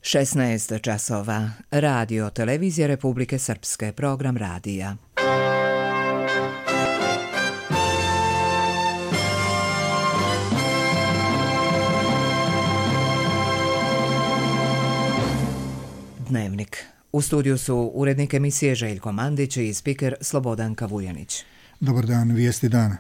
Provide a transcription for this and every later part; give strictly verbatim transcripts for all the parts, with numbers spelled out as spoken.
šesnaest časova. Radio Televizija Republike Srpske. Program radija. Dnevnik. U studiju su urednik emisije Željko Mandić i spiker Slobodanka Vujanić. Dobar dan, vijesti dana.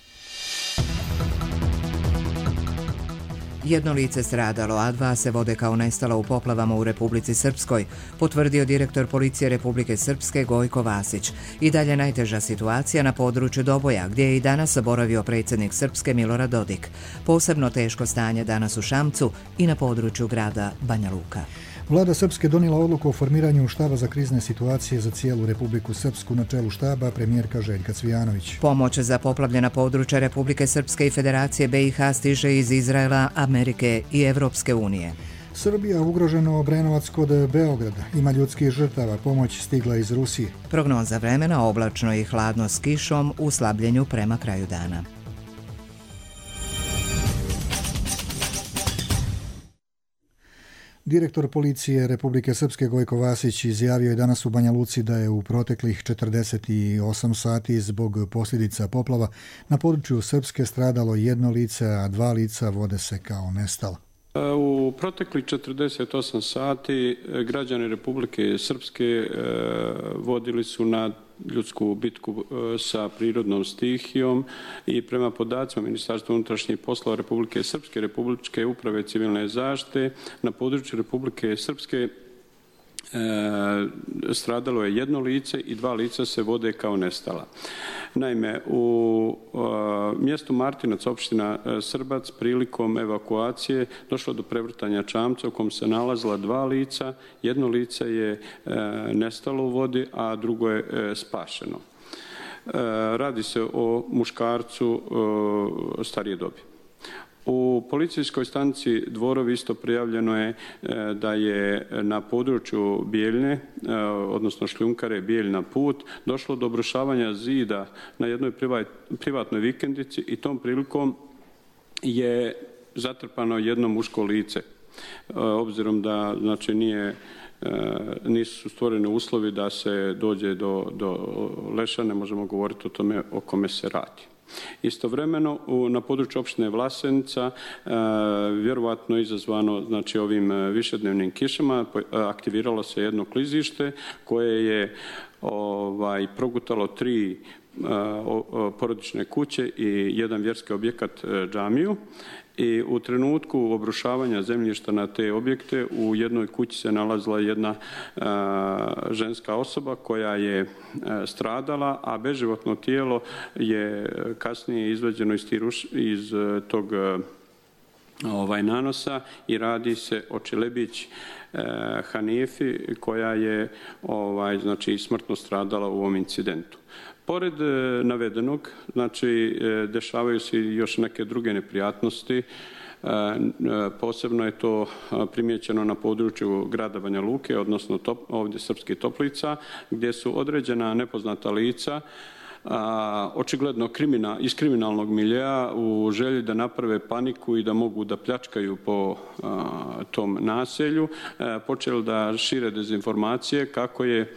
Jedno lice stradalo, a dva se vode kao nestala u poplavama u Republici Srpskoj, potvrdio direktor policije Republike Srpske Gojko Vasić. I dalje najteža situacija na području Doboja, gdje je i danas boravio predsjednik Srpske Milorad Dodik. Posebno teško stanje danas u Šamcu i na području grada Banja Luka. Vlada Srpske donijela odluku o formiranju štaba za krizne situacije za cijelu Republiku Srpsku. Na čelu štaba premijerka Željka Cvijanović. Pomoć za poplavljena područja Republike Srpske i Federacije B i H stiže iz Izraela, Amerike i Evropske unije. Srbija ugroženo Obrenovac kod Beograda. Ima ljudskih žrtava, pomoć stigla iz Rusije. Prognoza vremena oblačno i hladno s kišom u slabljenju prema kraju dana. Direktor policije Republike Srpske Gojko Vasić izjavio je danas u Banja Luci da je u proteklih četrdeset osam sati zbog posljedica poplava na području Srpske stradalo jedno lice, a dva lica vode se kao nestala. U proteklih četrdeset osam sati građani Republike Srpske vodili su na ljudsku bitku sa prirodnom stihijom i prema podacima Ministarstva unutrašnjih poslova Republike Srpske, Republičke uprave civilne zaštite, na području Republike Srpske E, stradalo je jedno lice i dva lica se vode kao nestala. Naime, u e, mjestu Martinac, opština e, Srbac, prilikom evakuacije došlo do prevrtanja čamca u kom se nalazila dva lica. Jedno lice je e, nestalo u vodi, a drugo je e, spašeno. E, radi se o muškarcu e, starije dobi. U policijskoj stanici Dvorovi isto prijavljeno je da je na području Bijeljne, odnosno šljunkare Bijeljna put, došlo do obrušavanja zida na jednoj privatnoj vikendici i tom prilikom je zatrpano jedno muško lice. Obzirom da znači nije nisu stvoreni uslovi da se dođe do, do leša, ne možemo govoriti o tome o kome se radi. Istovremeno na području opštine Vlasenica, vjerovatno izazvano znači ovim višednevnim kišama, aktiviralo se jedno klizište koje je ovaj progutalo tri porodične kuće i jedan vjerski objekat, džamiju. I u trenutku obrušavanja zemljišta na te objekte u jednoj kući se nalazila jedna a, ženska osoba koja je a, stradala, a beživotno tijelo je kasnije izvađeno iz, tiruš, iz tog a, ovaj nanosa i radi se o Čelebić a, Hanifi koja je ovaj znači smrtno stradala u ovom incidentu. Pored e, navedenog, znači, e, dešavaju se još neke druge neprijatnosti. E, e, posebno je to primijećeno na području grada Banja Luke, odnosno top, ovdje Srpskih Toplica, gdje su određena nepoznata lica, a, očigledno krimina, iz kriminalnog miljea u želji da naprave paniku i da mogu da pljačkaju po a, tom naselju, e, počeli da šire dezinformacije kako je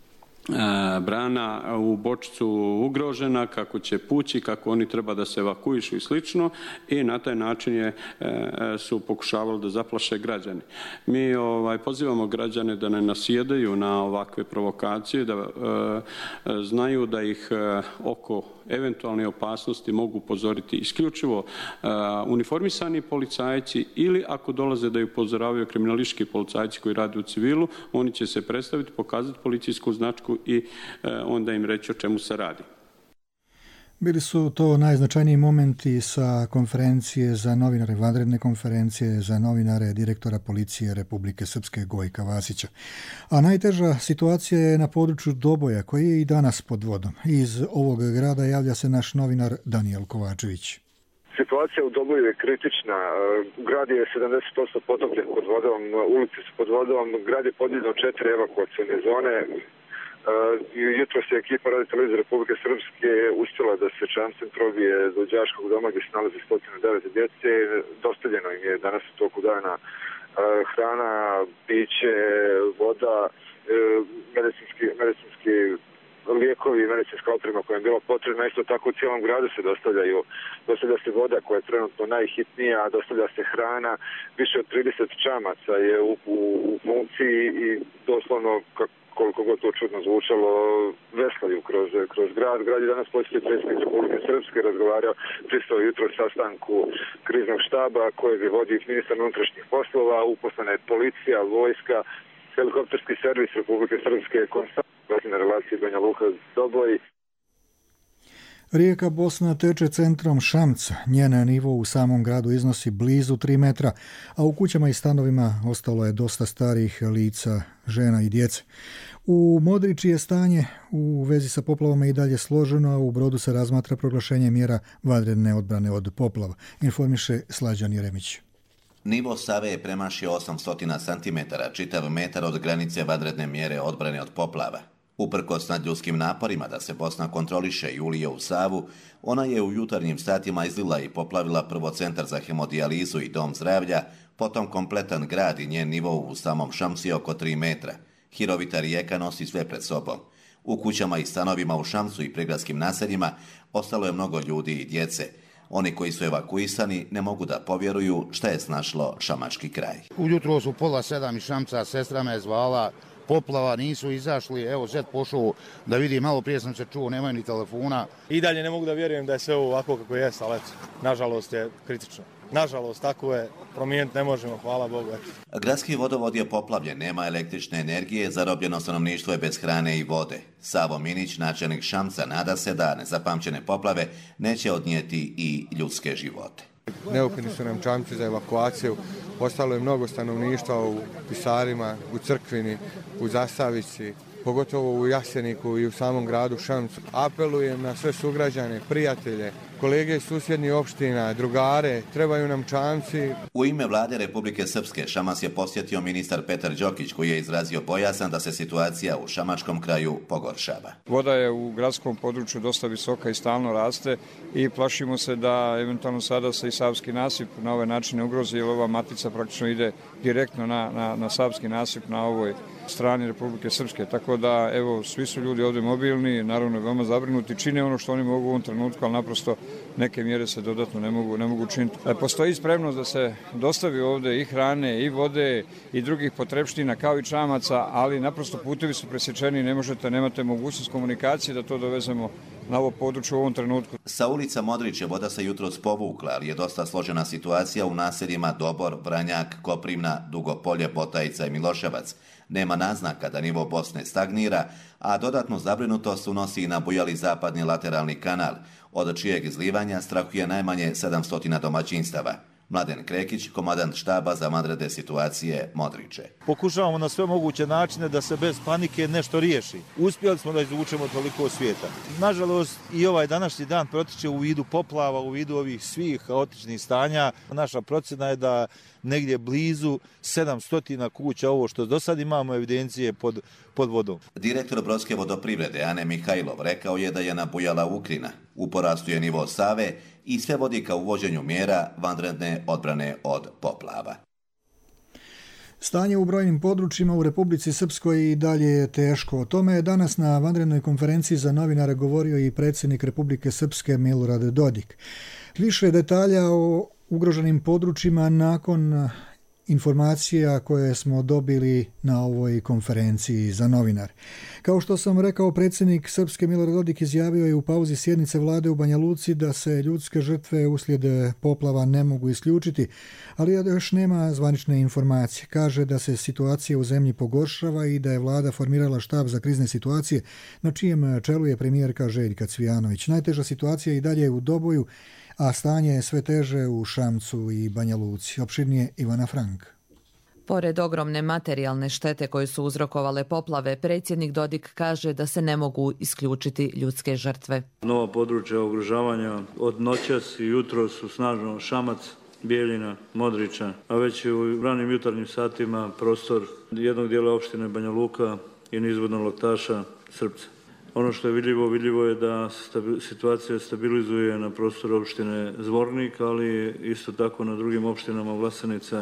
brana u Bočicu ugrožena, kako će pući, kako oni treba da se evakuišu i slično, i na taj način je, su pokušavali da zaplaše građane. Mi ovaj, pozivamo građane da ne nasjedaju na ovakve provokacije, da e, znaju da ih e, oko eventualne opasnosti mogu upozoriti isključivo e, uniformisani policajci ili ako dolaze da ih upozoravaju kriminalistički policajci koji rade u civilu, oni će se predstaviti, pokazati policijsku značku i e, onda im reći o čemu se radi. Bili su to najznačajniji momenti sa konferencije za novinare, vanredne konferencije za novinare direktora policije Republike Srpske Gojka Vasića. A najteža situacija je na području Doboja, koji je i danas pod vodom. Iz ovog grada javlja se naš novinar Danijel Kovačević. Situacija u Doboju je kritična. Grad je sedamdeset posto potopljen pod vodom, ulice su pod vodom, grad je podijeljeno četiri evakuacione zone. Jutro se ekipa Radio Televizije Republike Srpske uspjela da se čamcem probije do đačkog doma gdje se nalazi sto devet djece. Dostavljeno im je danas u toku dana hrana, piće, voda, medicinski, medicinski lijekovi i medicinska oprema koja je bila potrebna. Isto tako u cijelom gradu se dostavljaju, dostavlja se voda koja je trenutno najhitnija, dostavlja se hrana, više od trideset čamaca je u, u, u funkciji i doslovno, koliko god to čudno zvučalo, veslaju kroz, kroz grad. Grad je danas posjetio predsjednik Republike Srpske, razgovarao, pristao jutro sastanku kriznog štaba kojeg vodi ministar unutrašnjih poslova, uposlena je policija, vojska, helikopterski servis Republike Srpske, konstantno na relaciji Banja Luka-Doboj. Rijeka Bosna teče centrom Šamca. Njen nivo u samom gradu iznosi blizu tri metra, a u kućama i stanovima ostalo je dosta starih lica, žena i djece. U Modriči je stanje u vezi sa poplavama i dalje složeno, a u Brodu se razmatra proglašenje mjera vanredne odbrane od poplava, informiše Slađan Jeremić. Nivo Save je premašio osamsto centimetara, čitav metar od granice vanredne mjere odbrane od poplava. Uprkos nadljudskim naporima da se Bosna kontroliše i ulije u Savu, ona je u jutarnjim satima izlila i poplavila prvo centar za hemodijalizu i dom zdravlja, potom kompletan grad i njen nivo u samom Šamcu je oko tri metra. Hirovita rijeka nosi sve pred sobom. U kućama i stanovima u Šamcu i prigradskim naseljima ostalo je mnogo ljudi i djece. Oni koji su evakuisani ne mogu da povjeruju šta je snašlo šamački kraj. Ujutro su pola sedam iz Šamca, sestra me je zvala, poplava, nisu izašli, evo sad pošao da vidi, malo prije sam se čuo, nemaju ni telefona. I dalje ne mogu da vjerujem da je sve ovako kako je, ali eto, nažalost je kritično. Nažalost, tako je, promijeniti ne možemo, hvala Bogu. Eto. Gradski vodovod je poplavljen, nema električne energije, zarobljeno stanovništvo je bez hrane i vode. Savo Minić, načelnik Šamca, nada se da nezapamćene poplave neće odnijeti i ljudske živote. Neupitni su nam čamci za evakuaciju, ostalo je mnogo stanovništva u Pisarima, u Crkvini, u Zasavici, pogotovo u Jaseniku i u samom gradu Šamcu. Apelujem na sve sugrađane, prijatelje, kolege iz susjednih opština, drugare, trebaju nam čamci. U ime vlade Republike Srpske Šamac je posjetio ministar Petar Đokić koji je izrazio bojazan da se situacija u šamačkom kraju pogoršava. Voda je u gradskom području dosta visoka i stalno raste i plašimo se da eventualno sada se i savski nasip na ovaj način ne ugrozi, jer ova matica praktično ide direktno na, na, na savski nasip na ovoj strani Republike Srpske. Tako da, evo, svi su ljudi ovdje mobilni, naravno veoma zabrinuti, čine ono što oni mogu u ovom trenutku, ali naprosto neke mjere se dodatno ne mogu, ne mogu činiti. Postoji spremnost da se dostavi ovdje i hrane, i vode, i drugih potrepština, kao i čamaca, ali naprosto putevi su presječeni i ne možete, nemate mogućnost komunikacije da to dovezemo na ovo područje u ovom trenutku. Sa ulica Modriće voda se jutros povukla, ali je dosta složena situacija u naseljima Dobor, Vranjak, Koprivna, Dugopolje, Botajica i Miloševac. Nema naznaka da nivo Bosne stagnira, a dodatnu zabrinutost unosi i nabujali zapadni lateralni kanal, od čijeg izlivanja strahuje najmanje sedamsto domaćinstava. Mladen Krekić, komandant štaba za vanredne situacije Modriče. Pokušavamo na sve moguće načine da se bez panike nešto riješi. Uspjeli smo da izvučemo toliko svijeta. Nažalost, i ovaj današnji dan protiče u vidu poplava, u vidu ovih svih haotičnih stanja. Naša procjena je da negdje blizu sedamsto kuća, ovo što do sad imamo evidencije pod, pod vodom. Direktor Brodske vodoprivrede Ane Mihajlov rekao je da je nabujala Ukrina. U porastu je nivo Save i sve vodi ka uvođenju mjera vanredne odbrane od poplava. Stanje u brojnim područjima u Republici Srpskoj i dalje je teško. O tome je danas na vanrednoj konferenciji za novinare govorio i predsjednik Republike Srpske Milorad Dodik. Više detalja o ugroženim područjima nakon informacija koje smo dobili na ovoj konferenciji za novinar. Kao što sam rekao, predsjednik Srpske Milorad Dodik izjavio je u pauzi sjednice vlade u Banja Luci da se ljudske žrtve uslijed poplava ne mogu isključiti, ali još nema zvanične informacije. Kaže da se situacija u zemlji pogoršava i da je vlada formirala štab za krizne situacije, na čijem čelu je premijerka Željka Cvijanović. Najteža situacija i dalje je u Doboju, a stanje je sve teže u Šamcu i Banja Luci. Opširnije Ivana Frank. Pored ogromne materijalne štete koje su uzrokovale poplave, predsjednik Dodik kaže da se ne mogu isključiti ljudske žrtve. Nova područja ugrožavanja od noćas i jutro su snažno Šamac, Bijeljina, Modriča, a već u ranim jutarnjim satima prostor jednog dijela opštine Banja Luka i nizvodnog Loktaša, Srpca. Ono što je vidljivo, vidljivo je da situacija stabilizuje na prostoru opštine Zvornik, ali isto tako na drugim opštinama Vlasenica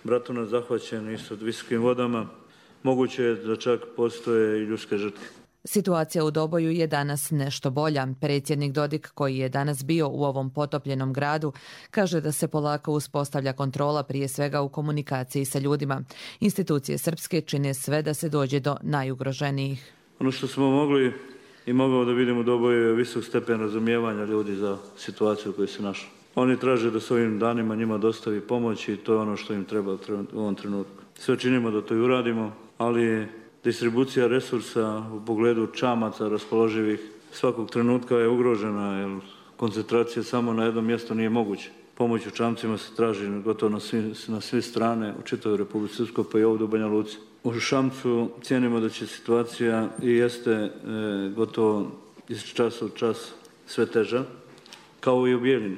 Bratunac zahvaćen isto visokim vodama. Moguće je da čak postoje i ljudske žrtve. Situacija u Doboju je danas nešto bolja. Predsjednik Dodik, koji je danas bio u ovom potopljenom gradu, kaže da se polako uspostavlja kontrola prije svega u komunikaciji sa ljudima. Institucije srpske čine sve da se dođe do najugroženijih. Ono što smo mogli i mogao da vidimo u Doboju je visok stepen razumijevanja ljudi za situaciju u kojoj se našla. Oni traže da s ovim danima njima dostavi pomoć i to je ono što im treba u ovom trenutku. Sve činimo da to i uradimo, ali distribucija resursa u pogledu čamaca raspoloživih svakog trenutka je ugrožena, jer koncentracija samo na jednom mjestu nije moguća. Pomoć u čamcima se traži gotovo na svi, na sve strane u čitavoj Republici Srpskoj, pa i ovdje u Banja Luci. U Šamcu cijenimo da će situacija i jeste e, gotovo iz časa u čas sve teža, kao i u Bijeljini,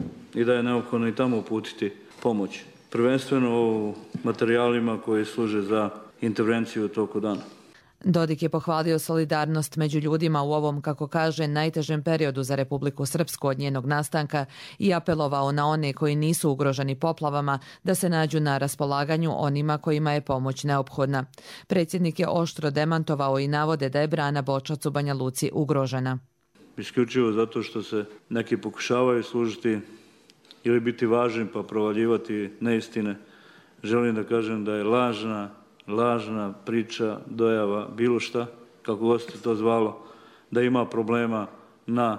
i da je neophodno i tamo uputiti pomoć. Prvenstveno u materijalima koji služe za intervenciju u toku dana. Dodik je pohvalio solidarnost među ljudima u ovom, kako kaže, najtežem periodu za Republiku Srpsku od njenog nastanka i apelovao na one koji nisu ugroženi poplavama da se nađu na raspolaganju onima kojima je pomoć neophodna. Predsjednik je oštro demantovao i navode da je brana Bočac u Banja Luci ugrožena. Isključivo zato što se neki pokušavaju služiti ili biti važni pa provaljivati neistine. Želim da kažem da je lažna lažna priča, dojava, bilo šta, kako god ste to zvalo, da ima problema na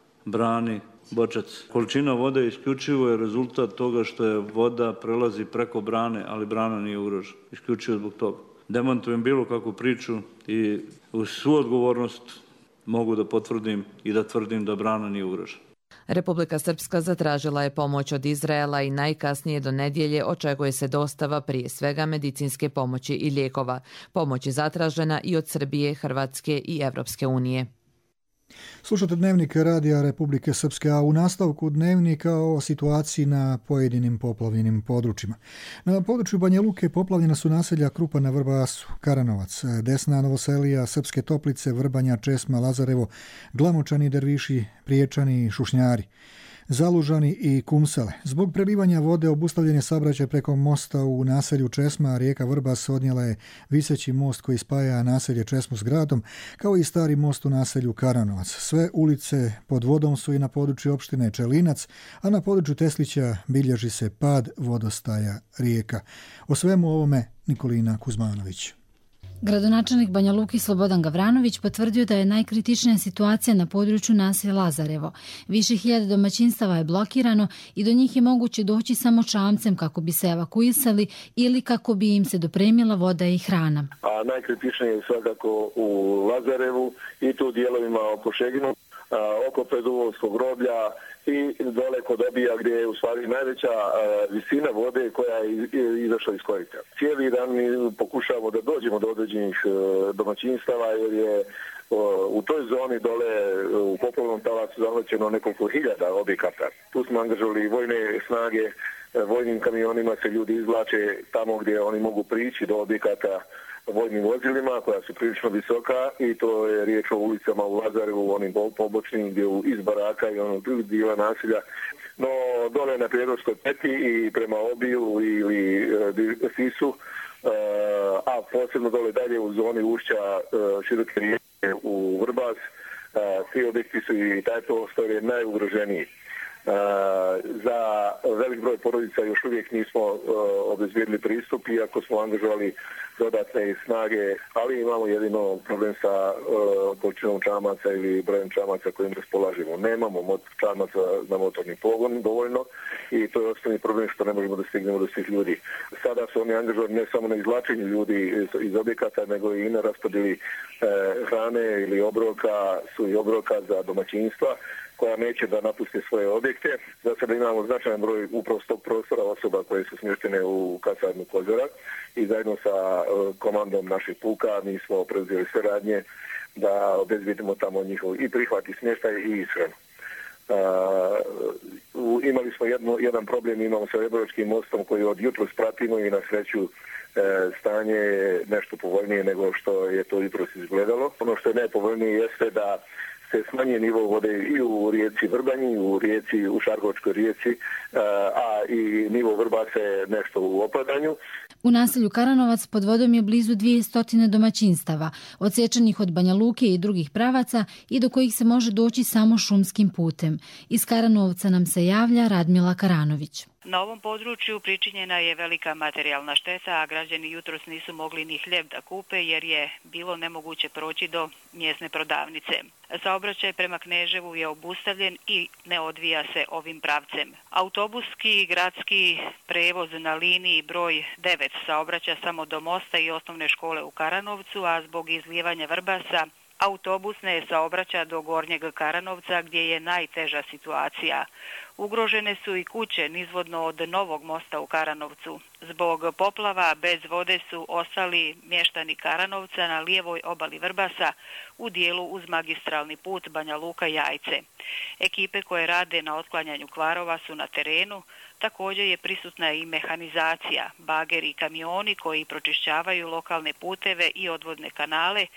brani Bočac. Količina vode isključivo je rezultat toga što je voda prelazi preko brane, ali brana nije ugrožena. Isključivo zbog toga. Demantujem bilo kakvu priču i uz svu odgovornost mogu da potvrdim i da tvrdim da brana nije ugrožena. Republika Srpska zatražila je pomoć od Izraela i najkasnije do nedjelje očekuje se dostava prije svega medicinske pomoći i lijekova. Pomoć je zatražena i od Srbije, Hrvatske i Evropske unije. Slušate Dnevnik Radija Republike Srpske, a u nastavku Dnevnika o situaciji na pojedinim poplavljenim područjima. Na području Banja Luke poplavljena su naselja Krupa na Vrbasu, Karanovac, Desna, Novoselija, Srpske Toplice, Vrbanja, Česma, Lazarevo, Glamočani, Derviši, Priječani, Šušnjari, Zalužani i Kumsale. Zbog prelivanja vode obustavljen je saobraćaj preko mosta u naselju Česma, rijeka Vrbas odnijela je viseći most koji spaja naselje Česmu s gradom, kao i stari most u naselju Karanovac. Sve ulice pod vodom su i na području opštine Čelinac, a na području Teslića bilježi se pad vodostaja rijeka. O svemu ovome Nikolina Kuzmanović. Gradonačelnik Banja Luke Slobodan Gavranović potvrdio da je najkritičnija situacija na području naselja Lazarevo. Više hiljada domaćinstava je blokirano i do njih je moguće doći samo čamcem kako bi se evakuisali ili kako bi im se dopremila voda i hrana. A najkritičnije je svakako u Lazarevu i tu dijelovima oko Šeginu, oko Preduvovskog groblja i dole kod Obija gdje je u stvari najveća visina vode koja je izašla iz korita. Cijeli dan mi pokušavamo da dođemo do određenih domaćinstava jer je u toj zoni dole u poplavnom talasu zahvaćeno nekoliko hiljada objekata. Tu smo angažovali vojne snage, vojnim kamionima se ljudi izvlače tamo gdje oni mogu prići do objekata vojnim vozilima koja su prilično visoka i to je riječ o ulicama u Lazarevu, u onim pobočnim gdje iz baraka i onog dijela naselja. No dole na Prijedorskoj peti i prema Obiju ili e, Sisu, e, a posebno dole dalje u zoni ušća e, široke rijeke u Vrbas, e, svi objekti su i taj prostor je najugroženiji. Uh, za velik broj porodica još uvijek nismo uh, obezbijedili pristup, iako smo angažovali dodatne snage, ali imamo jedino problem sa uh, količinom čamaca ili brojem čamaca kojim raspolažemo. Nemamo mot- čamaca na motorni pogon dovoljno i to je osnovni problem što ne možemo da stignemo do svih ljudi. Sada su oni angažovani ne samo na izvlačenju ljudi iz, iz objekata, nego i na raspodjeli uh, hrane ili obroka, su i obroka za domaćinstva koja neće da napuste svoje objekte. Za sada imamo značajan broj upravo s tog prostora osoba koje su smještene u kasarnu Kozara i zajedno sa uh, komandom naših puka mi smo preuzeli sve radnje da obezbijedimo tamo njihov i prihvat i smještaj i ishranu. Uh, imali smo jedno, jedan problem, imamo sa Reboročkim mostom koji od jutros pratimo i na sreću uh, stanje je nešto povoljnije nego što je to jutros izgledalo. Ono što je najpovoljnije jeste da se se smanjuje nivo vode i u rijeci Vrbanji, u rijeci, u Šargočkoj rijeci, a i nivo Vrbasa je nešto u opadanju. U naselju Karanovac pod vodom je blizu dvjesto domaćinstava, odsječenih od Banja Luke i drugih pravaca i do kojih se može doći samo šumskim putem. Iz Karanovca nam se javlja Radmila Karanović. Na ovom području pričinjena je velika materijalna šteta, a građani jutros nisu mogli ni hljeb da kupe jer je bilo nemoguće proći do mjesne prodavnice. Saobraćaj prema Kneževu je obustavljen i ne odvija se ovim pravcem. Autobuski gradski prevoz na liniji broj devet saobraća samo do mosta i osnovne škole u Karanovcu, a zbog izlijevanja Vrbasa autobusne saobraća do Gornjeg Karanovca gdje je najteža situacija. Ugrožene su i kuće nizvodno od novog mosta u Karanovcu. Zbog poplava bez vode su ostali mještani Karanovca na lijevoj obali Vrbasa u dijelu uz magistralni put Banja Luka-Jajce. Ekipe koje rade na otklanjanju kvarova su na terenu, također je prisutna i mehanizacija, bageri i kamioni koji pročišćavaju lokalne puteve i odvodne kanale.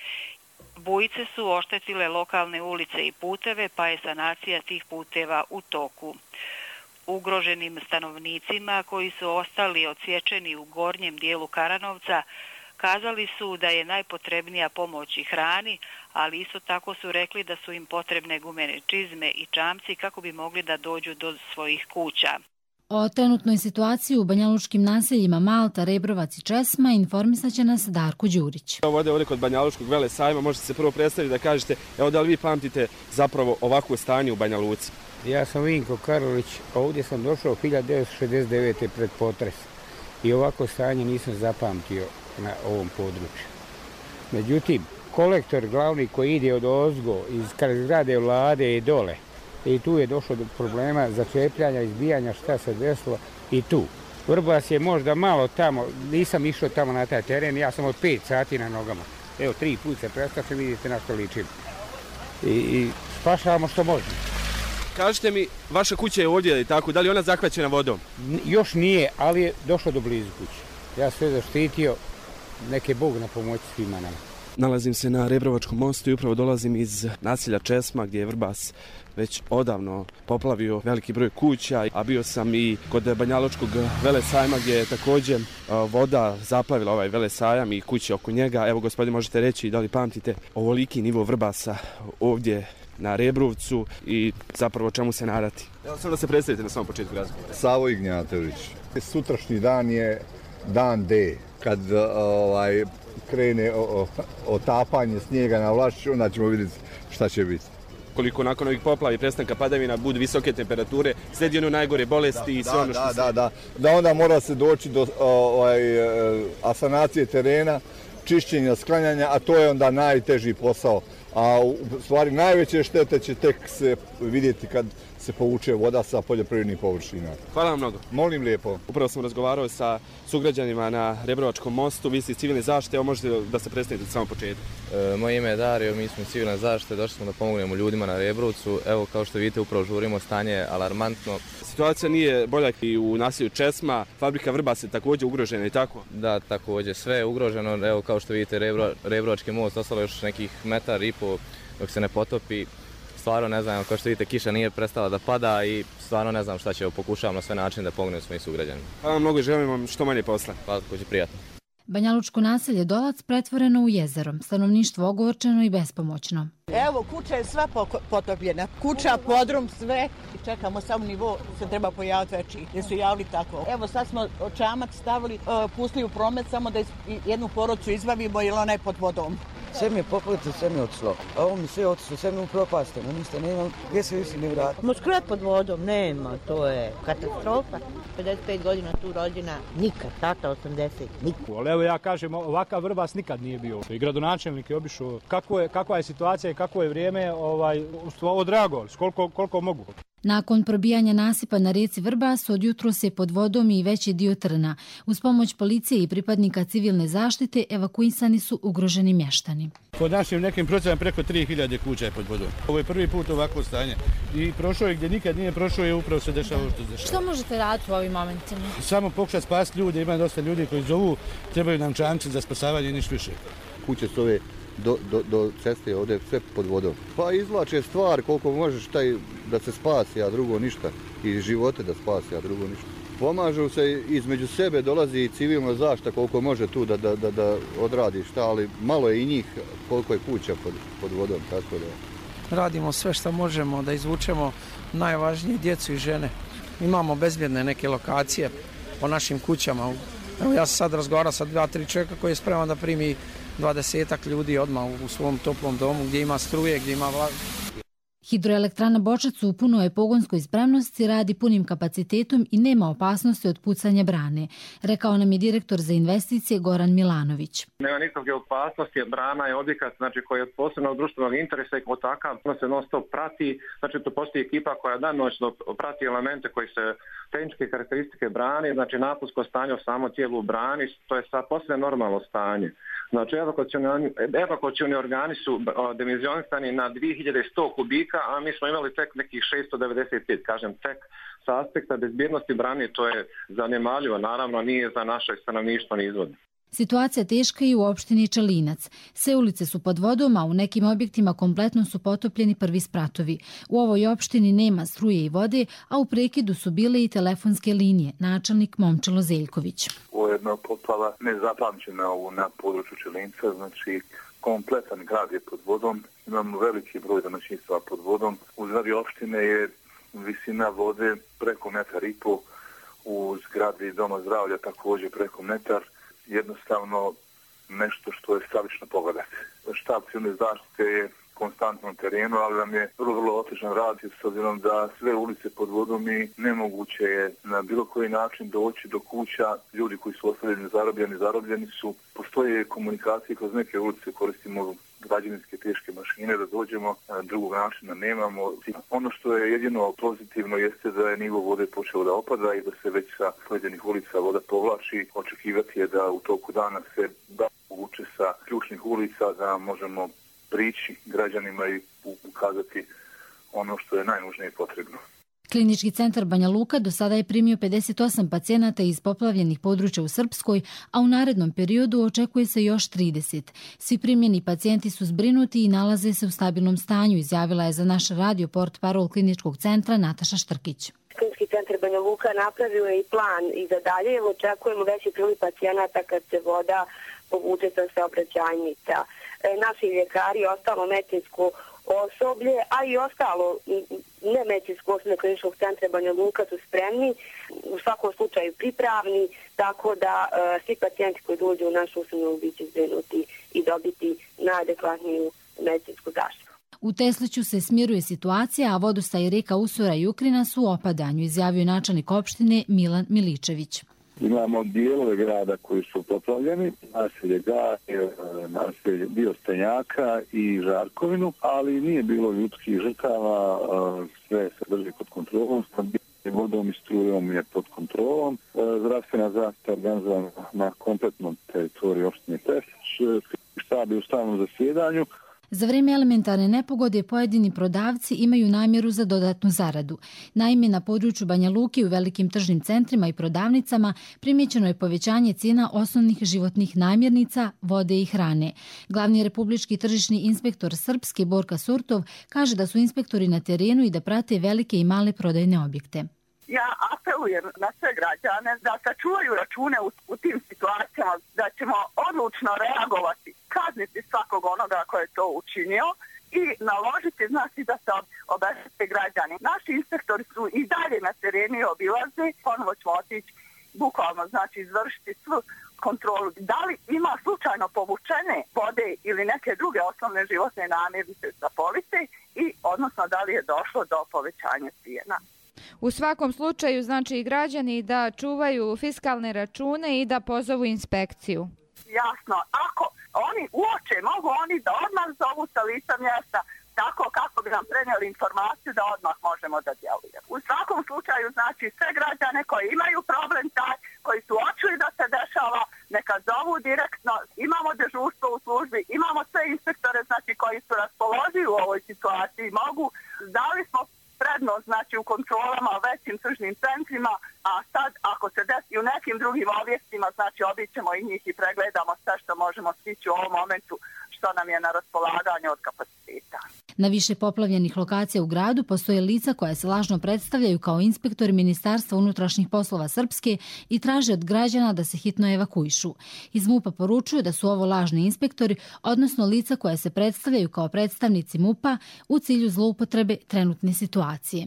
Bujice su oštetile lokalne ulice i puteve, pa je sanacija tih puteva u toku. Ugroženim stanovnicima koji su ostali odsječeni u gornjem dijelu Karanovca kazali su da je najpotrebnija pomoć i hrani, ali isto tako su rekli da su im potrebne gumene čizme i čamci kako bi mogli da dođu do svojih kuća. O trenutnoj situaciji u banjalučkim naseljima Malta, Rebrovac i Česma informisat će nas Darko Đurić. Ovdje, ovdje kod Banjalučkog vele sajma možete se prvo predstaviti da kažete, evo da li vi pamtite zapravo ovakvo stanje u Banja Luci? Ja sam Vinko Karolić, ovdje sam došao hiljadu devetsto šezdeset devete pred potres i ovako stanje nisam zapamtio na ovom području. Međutim, kolektor glavni koji ide od ozgo iz zgrade vlade i dole, i tu je došlo do problema začepljanja, izbijanja, šta se desilo i tu. Vrbas je možda malo tamo, nisam išao tamo na taj teren, ja sam od pet sati na nogama. Evo, tri put se prestaše, vidite na što ličim. I, i spašavamo što možemo. Kažite mi, vaša kuća je ovdje, tako, da li je ona zahvaćena vodom? Još nije, ali je došlo do blizu kuće. Ja sve zaštitio, neke Bog na pomoći svima nama. Nalazim se na Rebrovačkom mostu i upravo dolazim iz naselja Česma gdje je Vrbas već odavno poplavio veliki broj kuća, a bio sam i kod Banjalučkog velesajma gdje je također voda zaplavila ovaj velesajam i kuće oko njega. Evo, gospodine, možete reći da li pamtite ovoliki nivo Vrbasa ovdje na Rebrovcu i zapravo čemu se nadati? Evo, samo da se predstavite na samom početku razgovora. Savo Ignjatović. Sutrašnji dan je dan D, kad ovaj, krene otapanje snijega na Vlašću, onda ćemo vidjeti šta će biti. Koliko nakon ovih poplava i prestanka padavina budu visoke temperature, slijedi ono najgore bolesti da, i sve da, ono što da, se... Da, da, da onda mora se doći do ovaj, asanacije terena, čišćenja, sklanjanja, a to je onda najteži posao. A u stvari najveće štete će tek se vidjeti kad se povuče voda sa poljoprivrednih površina. Hvala vam mnogo. Molim lijepo. Upravo sam razgovarao sa sugrađanima na Rebrovačkom mostu, vi ste iz civilne zaštite, evo možete da se predstavite od samog početka. E, moje ime je Dario, mi smo iz civilne zaštite, došli smo da pomognemo ljudima na Rebrovcu. Evo, kao što vidite, upravo žurimo, stanje je alarmantno. Situacija nije bolja i u naselju Česma, fabrika Vrbas je također ugrožena i tako? Da, također, sve je ugroženo. Evo, kao što vidite, Rebro, Rebrovački most, ostalo još nekih metar i po dok se ne potopi. Stvarno ne znam, kao što vidite, kiša nije prestala da pada i stvarno ne znam šta će, pokušavam na sve načine da pomognem svojim sugrađanima. Hvala vam mnogo, želim vam što manje posla. Hvala, također prijatno. Banjalučko naselje Dolac pretvoreno u jezero, stanovništvo ogorčeno i bespomoćno. Evo, kuća je sva potopljena, kuća, podrum, sve i čekamo samo nivo, se treba pojaviti veći, jer su javili tako. Evo, sad smo čamac stavili, pustili u promet samo da jednu porodcu izbavimo jer ona je pod vodom. Sve mi je poklito, sve mi je odslo. A ovo mi sve odslo, sve mi je upropasteno. Ništa nemam, gdje se više ne vrati. Moskrat pod vodom nema, to je katastrofa. pedeset pet godina tu rođena, nikad, tata osamdeset, nikad. Ali evo ja kažem, ovakav Vrbas nikad nije bio. I gradonačelnik je obišao. Kako je, kakva je situacija i kako je vrijeme, ovaj, ovo drago, koliko, koliko mogu. Nakon probijanja nasipa na rijeci Vrbas, od jutros je pod vodom i veći dio Trna. Uz pomoć policije i pripadnika civilne zaštite evakuisani su ugroženi mještani. Po našim nekim procenama preko tri hiljade kuća je pod vodom. Ovo je prvi put ovako stanje. I prošao je gdje nikad nije prošao i upravo se dešava što se dešava. Što možete raditi u ovim momentima? Samo pokušati spasiti ljude, ima dosta ljudi koji zovu, trebaju nam čamci za spasavanje i ništa više. Kuće su ove do, do, do ceste ovdje sve pod vodom. Pa izvlače stvar koliko možeš taj da se spasi, a drugo ništa. I živote da spasi, a drugo ništa. Pomažu se između sebe, dolazi i civilna zaštita koliko može tu da, da, da, da odradi šta, ali malo je i njih koliko je kuća pod, pod vodom. Tako da. Radimo sve što možemo da izvučemo najvažnije djecu i žene. Imamo bezbjedne neke lokacije po našim kućama. Evo ja sam sad razgovarao sa dva, tri čovjeka koji je spreman da primi dvadesetak ljudi odmah u svom toplom domu gdje ima struje, gdje ima vlak. Hidroelektrana Bočac u punoj je pogonskoj spremnosti, radi punim kapacitetom i nema opasnosti od pucanja brane, rekao nam je direktor za investicije Goran Milanović. Nema nikakve opasnosti, brana je objekat znači, koji je od posebnog društvenog interesa i kao takav se non stop prati. Znači to postoji ekipa koja danonoćno prati elemente koji se tehničke karakteristike brane, znači napusko stanje u samo tijelu brani, to je sad posve normalno stanje. Znači evakuacioni organi su dimenzionisani na dvije hiljade sto kubika, a mi smo imali tek nekih šesto devedeset pet, kažem tek sa aspekta bezbjednosti brane, to je zanemarljivo, naravno nije za naše stanovništvo ni izvodno. Situacija teška i u opštini Čelinac. Sve ulice su pod vodom, a u nekim objektima kompletno su potopljeni prvi spratovi. U ovoj opštini nema struje i vode, a u prekidu su bile i telefonske linije, načelnik Momčilo Zeljković. Ovo je jedna poplava nezapamćena na području Čelinca, znači kompletan grad je pod vodom, imamo veliki broj domaćinstava pod vodom. U zgradi opštine je visina vode preko metar i po, u zgradi Doma zdravlja također preko metar. Jednostavno nešto što je stravično pogledati. Štab civilne zaštite je konstantno na terenu, ali nam je vrlo, vrlo otežan rad s obzirom da sve ulice pod vodom i nemoguće je na bilo koji način doći do kuća. Ljudi koji su ostavljeni zarobljeni, zarobljeni su. Postoje komunikacije kroz neke ulice, koristimo građevinske teške mašine da dođemo, drugog načina nemamo. Ono što je jedino pozitivno jeste da je nivo vode počeo da opada i da se već sa pojedinih ulica voda povlači. Očekivati je da u toku dana se da uvuče sa ključnih ulica da možemo prići građanima i ukazati ono što je najnužnije potrebno. Klinički centar Banja Luka do sada je primio pedeset osam pacijenata iz poplavljenih područja u Srpskoj, a u narednom periodu očekuje se još trideset. Svi primljeni pacijenti su zbrinuti i nalaze se u stabilnom stanju, izjavila je za naš radio portparol kliničkog centra Nataša Štrkić. Klinički centar Banja Luka napravio je i plan i za dalje. Očekujemo veći priliv pacijenata kad se voda povuče sa saobraćajnica. Naši ljekari, ostalo medicinsko osoblje, a i ostalo nemedicinsko osoblje kliničkog centra Banja Luka su spremni, u svakom slučaju pripravni, tako da uh, svi pacijenti koji dođu u našu ustanovu biće zbrinuti i dobiti najadekvatniju medicinsku zaštitu. U Tesliću se smiruje situacija, a vodostaj rijeka Usora i Ukrina su u opadanju, izjavio načelnik opštine Milan Miličević. Imamo dijelove grada koji su poplavljeni, naselje Gaje, naselje Biostenjaka i Žarkovinu, ali nije bilo ljudskih žrtava, sve se drži pod kontrolom, vodom i strujom je pod kontrolom. Zdravstvena zaštita organizovana na kompletnom teritoriju opštine Teslić, štab je u stalnom zasjedanju. Za vrijeme elementarne nepogode pojedini prodavci imaju namjeru za dodatnu zaradu. Naime, na području Banja Luke u velikim tržnim centrima i prodavnicama primjećeno je povećanje cijena osnovnih životnih namirnica, vode i hrane. Glavni republički tržišni inspektor Srpske Borka Surtov kaže da su inspektori na terenu i da prate velike i male prodajne objekte. Ja apelujem na sve građane da sačuvaju račune u, u tim situacijama, da ćemo odlučno reagovati, kazniti svakog onoga ko je to učinio i naložiti znači da se obeštete građani. Naši inspektori su i dalje na terenu i obilaze, ponovo ćemo otići bukvalno znači izvršiti svu kontrolu. Da li ima slučajno povučene vode ili neke druge osnovne životne namirnice sa police i odnosno da li je došlo do povećanja cijena. U svakom slučaju znači i građani da čuvaju fiskalne račune i da pozovu inspekciju. Jasno, ako oni uoče, mogu oni da odmah zovu sa lica mjesta tako kako bi nam prenijeli informaciju da odmah možemo da djelujemo. U svakom slučaju znači sve građane koji imaju problem taj, koji su očuli da se dešava, neka zovu direktno, imamo dežurstvo u službi, imamo sve inspektore znači koji su raspoloživi u ovoj situaciji, mogu, dali smo prednost znači u kontrolama u većim tržnim centrima, a sad ako se desi u nekim drugim objektima, znači obićemo i njih i pregledamo sve što možemo stići u ovom momentu što nam je na raspolaganju od kapaciteta. Na više poplavljenih lokacija u gradu postoje lica koja se lažno predstavljaju kao inspektori Ministarstva unutrašnjih poslova Srpske i traže od građana da se hitno evakuišu. Iz MUP-a poručuju da su ovo lažni inspektori, odnosno lica koja se predstavljaju kao predstavnici MUP-a u cilju zloupotrebe trenutne situacije.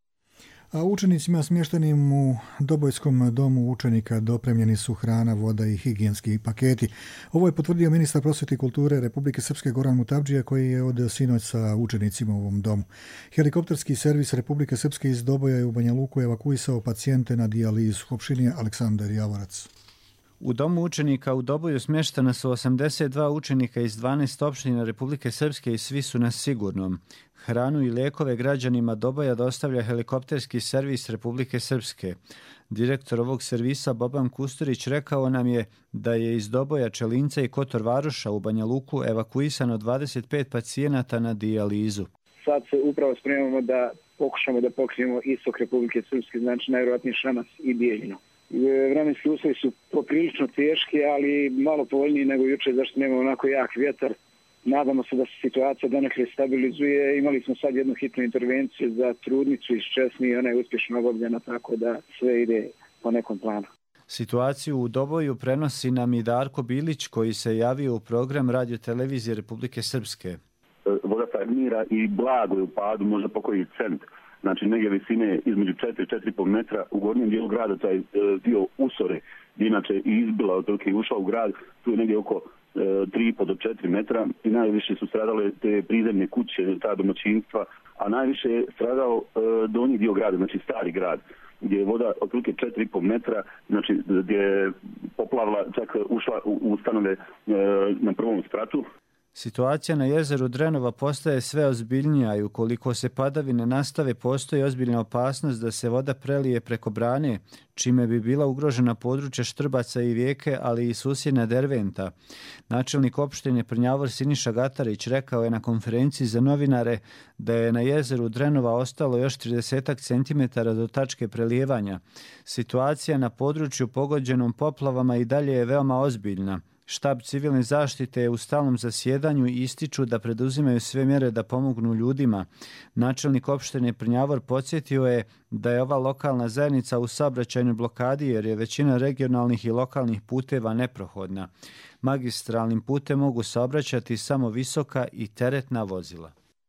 A učenicima smještenim u Dobojskom domu učenika dopremljeni su hrana, voda i higijenski paketi. Ovo je potvrdio ministar prosvjete i kulture Republike Srpske Goran Mutavdžija, koji je od sinoć sa učenicima u ovom domu. Helikopterski servis Republike Srpske iz Doboja je u Banja Luku evakuisao pacijente na dijalizu. Opštinije Aleksandar Javorac. U domu učenika u Doboju smještena su osamdeset dva učenika iz dvanaest opština Republike Srpske i svi su na sigurnom. Hranu i lijekove građanima Doboja dostavlja helikopterski servis Republike Srpske. Direktor ovog servisa Boban Kusturić rekao nam je da je iz Doboja, Čelinca i Kotor Varoša u Banja Luku evakuisano dvadeset pet pacijenata na dijalizu. Sad se upravo spremamo da pokušamo da pokrijemo istok Republike Srpske, znači najvjerojatnije Šamac i Bijeljinu. Vremenski uslovi su poprilično teški, ali malo povoljniji nego juče, zašto nema onako jak vjetar. Nadamo se da se situacija donekle stabilizuje. Imali smo sad jednu hitnu intervenciju za trudnicu iz Česmi i ona je uspješno obavljena, tako da sve ide po nekom planu. Situaciju u Doboju prenosi nam i Darko Bilić, koji se javio u program Radio televizije Republike Srpske. Voda stagnira i blago je u padu, možda po koji cent. Znači negdje visine između četiri do četiri i pol metra. U gornjem dijelu grada taj dio Usore, inače i izbila otprilike i ušla u grad, tu je negdje oko tri i pol do četiri metra i najviše su stradale te prizemne kuće, ta domaćinstva, a najviše je stradao donji dio grada, znači stari grad, gdje je voda otprilike četiri i pol metra, znači gdje je poplavila, čak ušla u stanove na prvom spratu. Situacija na jezeru Drenova postaje sve ozbiljnija i ukoliko se padavine nastave, postoji ozbiljna opasnost da se voda prelije preko brane, čime bi bila ugrožena područja Štrbaca i Rijeke, ali i susjedna Derventa. Načelnik opštine Prnjavor Siniša Gatarić rekao je na konferenciji za novinare da je na jezeru Drenova ostalo još trideset centimetara do tačke prelijevanja. Situacija na području pogođenom poplavama i dalje je veoma ozbiljna. Štab civilne zaštite je u stalnom zasjedanju i ističu da preduzimaju sve mjere da pomognu ljudima. Načelnik opštine Prnjavor podsjetio je da je ova lokalna zajednica u saobraćajnoj blokadi jer je većina regionalnih i lokalnih puteva neprohodna. Magistralnim putem mogu saobraćati samo visoka i teretna vozila.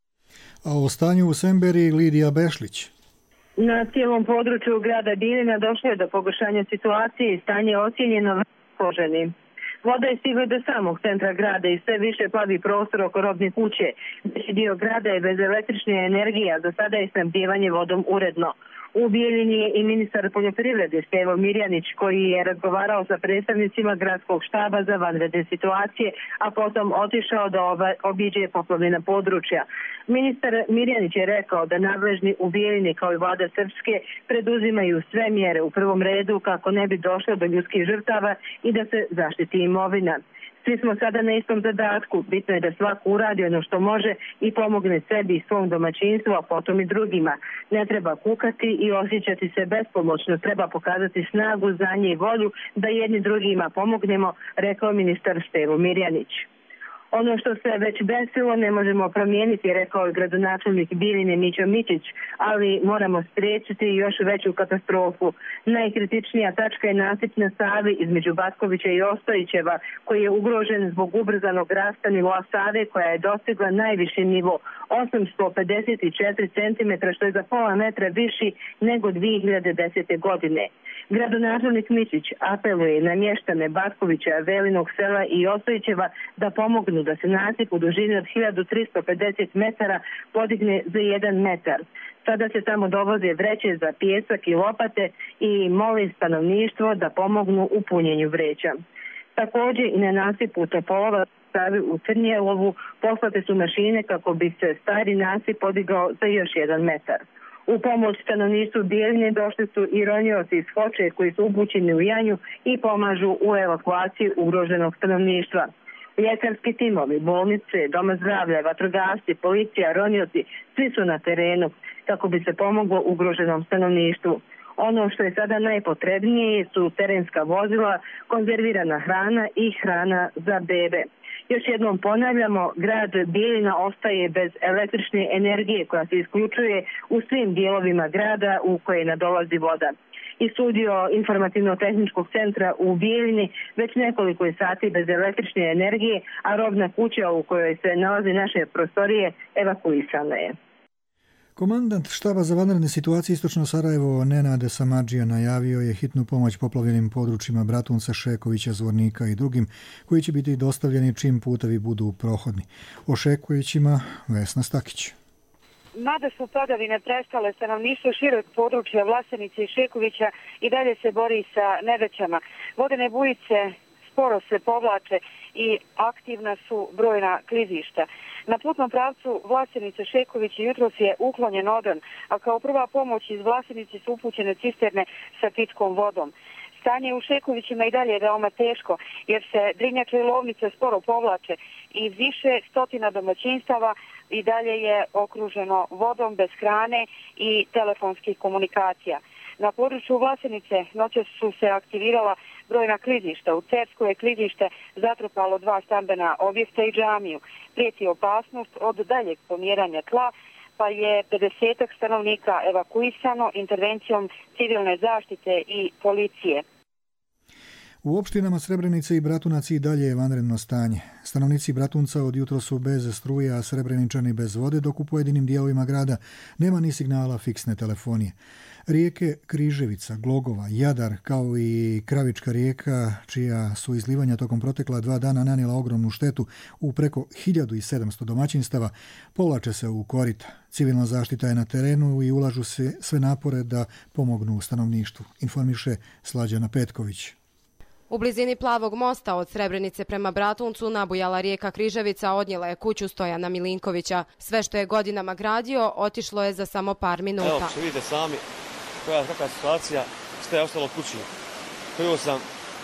A o stanju u Semberi Lidija Bešlić. Na cijelom području grada Bijeljina došlo je do pogoršanja situacije i stanje je ocijenjeno poželjnim. Voda je stigla do samog centra grada i sve više plavi prostor oko robne kuće. Veći dio grada je bez električne energije, a do sada je snabdijevanje vodom uredno. U Bijeljini je i ministar poljoprivrede Stevo Mirjanić, koji je razgovarao sa predstavnicima gradskog štaba za vanredne situacije, a potom otišao da obiđe poplavljena područja. Ministar Mirjanić je rekao da nadležni u Bijeljini kao i vlada Srpske preduzimaju sve mjere u prvom redu kako ne bi došlo do ljudskih žrtava i da se zaštiti imovina. Svi smo sada na istom zadatku. Bitno je da svako uradi ono što može i pomogne sebi i svom domaćinstvu, a potom i drugima. Ne treba kukati i osjećati se bespomoćno. Treba pokazati snagu, znanje i volju da jedni drugima pomognemo, rekao ministar Stevo Mirjanić. Ono što se već desilo ne možemo promijeniti, rekao je gradonačelnik Bijeljine Mićo Mičić, ali moramo spriječiti još veću katastrofu. Najkritičnija tačka je nasip na Savi između Batkovića i Ostojićeva, koji je ugrožen zbog ubrzanog rasta nivoa Save, koja je dostigla najviši nivo osamsto pedeset četiri centimetra, što je za pola metra viši nego dvije hiljade desete. godine. Gradonačelnik Mičić apeluje na mještane Batkovića, Velinog sela i Ostojićeva da pomognu da se nasip u dužini od hiljadu tristo pedeset metara podigne za jedan metar. Sada se tamo dovoze vreće za pijesak i lopate i moli stanovništvo da pomognu u punjenju vreća. Također i na nasipu Topolova u Crnjelovu poslate su mašine kako bi se stari nasip podigao za još jedan metar. U pomoć stanovništvu Bijeljine došli su i ronioci iz Foče koji su upućeni u Janju i pomažu u evakuaciji ugroženog stanovništva. Ljekarski timovi, bolnice, doma zdravlja, vatrogasci, policija, ronioci, svi su na terenu kako bi se pomoglo ugroženom stanovništvu. Ono što je sada najpotrebnije su terenska vozila, konzervirana hrana i hrana za bebe. Još jednom ponavljamo, grad Bijeljina ostaje bez električne energije koja se isključuje u svim dijelovima grada u koje nadolazi voda. I studio informativno-tehničkog centra u Bijeljini već nekoliko je sati bez električne energije, a robna kuća u kojoj se nalazi naše prostorije evakuisana je. Komandant štaba za vanredne situacije Istočno Sarajevo Nenad Samadžija najavio je hitnu pomoć poplavljenim područjima Bratunca, Šekovića, Zvornika i drugim koji će biti dostavljeni čim putevi budu prohodni. O Šekovićima Vesna Stakić. Mada su padavine prestale, stanovništvo širok područja Vlasenice i Šekovića i dalje se bori sa nedaćama. Vodene bujice sporo se povlače i aktivna su brojna klizišta. Na putnom pravcu Vlasenice Šeković jutros je uklonjen odon, a kao prva pomoć iz Vlasenice su upućene cisterne sa pitkom vodom. Stanje u Šekovićima i dalje je veoma teško, jer se Drinjače i Lovnice sporo povlače i više stotina domaćinstava i dalje je okruženo vodom bez hrane i telefonskih komunikacija. Na području Vlasenice noćas su se aktivirala brojna klizišta. U Cerskoj je klizište zatrpalo dva stambena objekta i džamiju. Prijeti opasnost od daljeg pomjeranja tla, pa je pedesetak stanovnika evakuisano intervencijom civilne zaštite i policije. U opštinama Srebrenice i Bratunac i dalje je vanredno stanje. Stanovnici Bratunca od jutro su bez struje, a Srebreničani bez vode, dok u pojedinim dijelovima grada nema ni signala fiksne telefonije. Rijeke Križevica, Glogova, Jadar kao i Kravička rijeka, čija su izlivanja tokom protekla dva dana nanijela ogromnu štetu u preko hiljadu sedamsto domaćinstava, povlače se u korita. Civilna zaštita je na terenu i ulažu se sve napore da pomognu stanovništvu, informiše Slađana Petković. U blizini Plavog mosta od Srebrenice prema Bratuncu nabujala rijeka Križevica odnijela je kuću Stojana Milinkovića. Sve što je godinama gradio otišlo je za samo par minuta. Evo, što vidite sami, koja je kakva situacija, što je ostalo kući. Prvo sam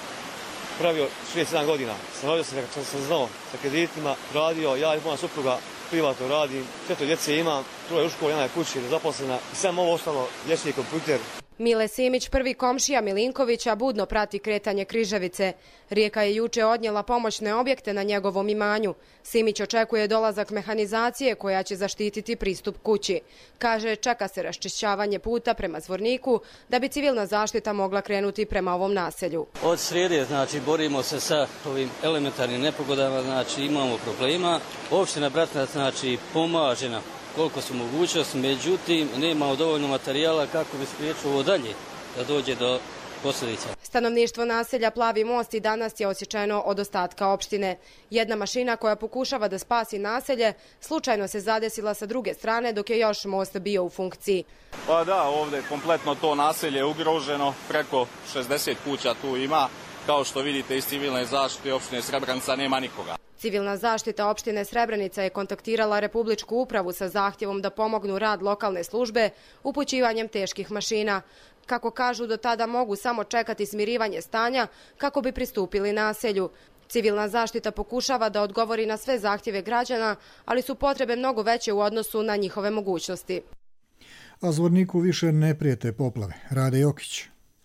pravio šezdeset sedam godina, stanorio sam kako sam znao sa kreditima, radio, ja i moja supruga privatno radim, sve to djece imam, troje u školi, jedna je kući, zaposlena i sve ovo ostalo, dječji kompjuter. Mile Simić, prvi komšija Milinkovića, budno prati kretanje Križevice. Rijeka je juče odnijela pomoćne objekte na njegovom imanju. Simić očekuje dolazak mehanizacije koja će zaštititi pristup kući. Kaže, čeka se raščišćavanje puta prema Zvorniku da bi civilna zaštita mogla krenuti prema ovom naselju. Od srijede, znači, borimo se sa ovim elementarnim nepogodama, znači imamo problema. Opština Bratunac, znači, pomaže nam koliko su mogućnosti, međutim nemamo dovoljno materijala kako bi spriječilo ovo dalje da dođe do posljedica. Stanovništvo naselja Plavi most i danas je osjećajno od ostatka opštine. Jedna mašina koja pokušava da spasi naselje slučajno se zadesila sa druge strane dok je još most bio u funkciji. Pa da, ovdje je kompletno to naselje ugroženo, preko šezdeset kuća tu ima. Kao što vidite iz civilne zaštite opštine Srebrenica nema nikoga. Civilna zaštita opštine Srebrenica je kontaktirala Republičku upravu sa zahtjevom da pomognu rad lokalne službe upućivanjem teških mašina. Kako kažu, do tada mogu samo čekati smirivanje stanja kako bi pristupili naselju. Civilna zaštita pokušava da odgovori na sve zahtjeve građana, ali su potrebe mnogo veće u odnosu na njihove mogućnosti. A Zvorniku više ne prijete poplave. Rade Jokić.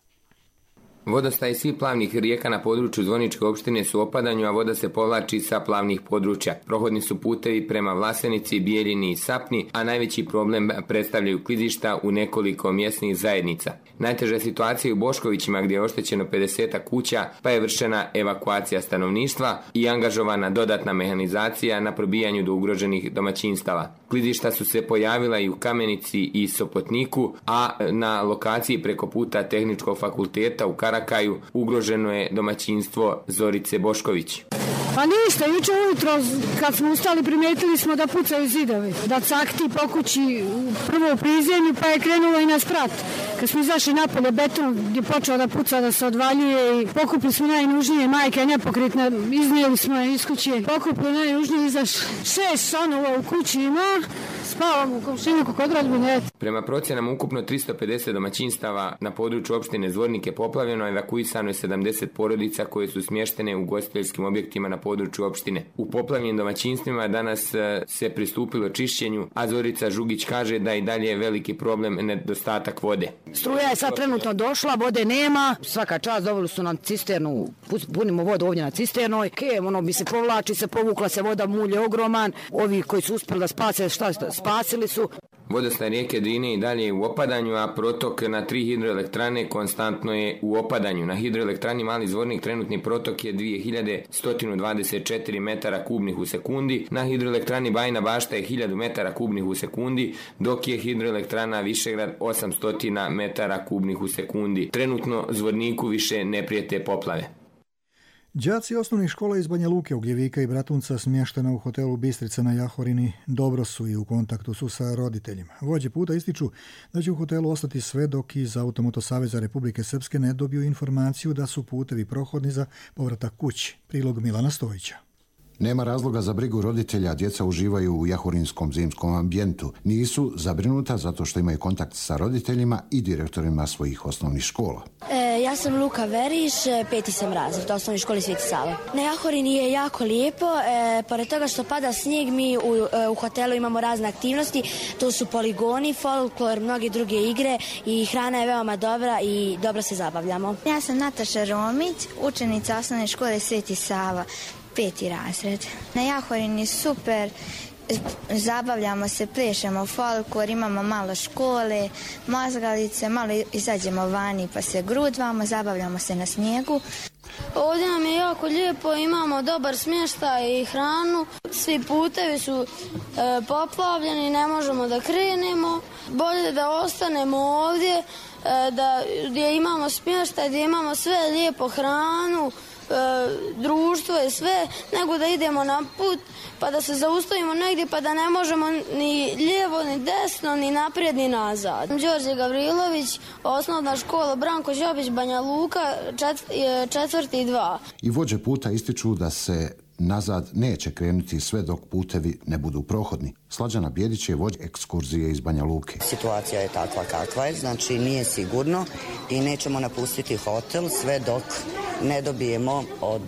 Vodostaj svih plavnih rijeka na području Zvorničke opštine su u opadanju, a voda se povlači sa plavnih područja. Prohodni su putevi prema Vlasenici, Bijeljini i Sapni, a najveći problem predstavljaju klizišta u nekoliko mjesnih zajednica. Najteža situacija je u Boškovićima gdje je oštećeno pedeset kuća, pa je vršena evakuacija stanovništva i angažovana dodatna mehanizacija na probijanju do ugroženih domaćinstava. Klizišta su se pojavila i u Kamenici i Sopotniku, a na lokaciji preko puta Tehničkog fakulteta u Karakaju ugroženo je domaćinstvo Zorice Bošković. Pa ništa, juče ujutro kad smo ustali primijetili smo da pucaju zidovi, da cakti po kući prvo u prizemlju pa je krenulo i na sprat. Kad smo izašli napolje, beton je počeo da puca, da se odvaljuje i pokupili smo najnužnije, majka je nepokretna, iznijeli smo je iz kuće, pokupili najnužnije, izašli. Šest stanova u kući ima, spavam u komšiniku kod rodbine. Prema procjenama ukupno tristo pedeset domaćinstava na području opštine Zvornik je poplavljeno, evakuisano je sedamdeset porodica koje su smještene u ugostiteljskim objektima na području opštine. U poplavljenim domaćinstvima danas se pristupilo čišćenju, a Zorica Žugić kaže da i dalje je veliki problem nedostatak vode. Struja je sad trenutno došla, vode nema, svaka čast doveli su nam cisternu, punimo vodu ovdje na cisternoj, kev, ono mi se povlači, se povukla se voda, mulj je ogroman, ovi koji su uspjeli da spase, šta spasili su. Vodostaj rijeke Drine i dalje je u opadanju, a protok na tri hidroelektrane konstantno je u opadanju. Na hidroelektrani Mali Zvornik trenutni protok je dvije hiljade sto dvadeset četiri metara kubnih u sekundi, na hidroelektrani Bajina Bašta je hiljadu metara kubnih u sekundi, dok je hidroelektrana Višegrad osamsto metara kubnih u sekundi. Trenutno Zvorniku više ne prijete poplave. Đaci osnovnih škola iz Banja Luke, Ugljevika i Bratunca smještena u hotelu Bistrica na Jahorini dobro su i u kontaktu su sa roditeljima. Vođe puta ističu da će u hotelu ostati sve dok iz Automoto Saveza Republike Srpske ne dobiju informaciju da su putevi prohodni za povratak kući. Prilog Milana Stojića. Nema razloga za brigu roditelja, djeca uživaju u jahorinskom zimskom ambijentu. Nisu zabrinuta zato što imaju kontakt sa roditeljima i direktorima svojih osnovnih škola. E, ja sam Luka Veriš, peti sam razred, osnovni školi Sveti Sava. Na Jahorini je jako lijepo, e, pored toga što pada snijeg, mi u, u hotelu imamo razne aktivnosti, to su poligoni, folklor, mnoge druge igre i hrana je veoma dobra i dobro se zabavljamo. Ja sam Nataša Romić, učenica osnovne škole Sveti Sava. Peti razred. Na Jahorini super, zabavljamo se, plešemo folklor, imamo malo škole, mazgalice, malo izađemo vani pa se grudvamo, zabavljamo se na snijegu. Ovdje nam je jako lijepo, imamo dobar smještaj i hranu, svi putevi su e, poplavljeni, ne možemo da krenemo, bolje da ostanemo ovdje, e, da, gdje imamo smještaj, gdje imamo sve lijepo hranu, E, društvo je sve, nego da idemo na put pa da se zaustavimo negdje pa da ne možemo ni lijevo ni desno ni naprijed ni nazad. Đorđe Gavrilović, osnovna škola Branko Žobić, Banja Luka, čet, četvrti dva. I vođe puta ističu da se nazad neće krenuti sve dok putevi ne budu prohodni. Slađana Bjedić je vođa ekskurzije iz Banja Luke. Situacija je takva kakva je, znači nije sigurno i nećemo napustiti hotel sve dok ne dobijemo od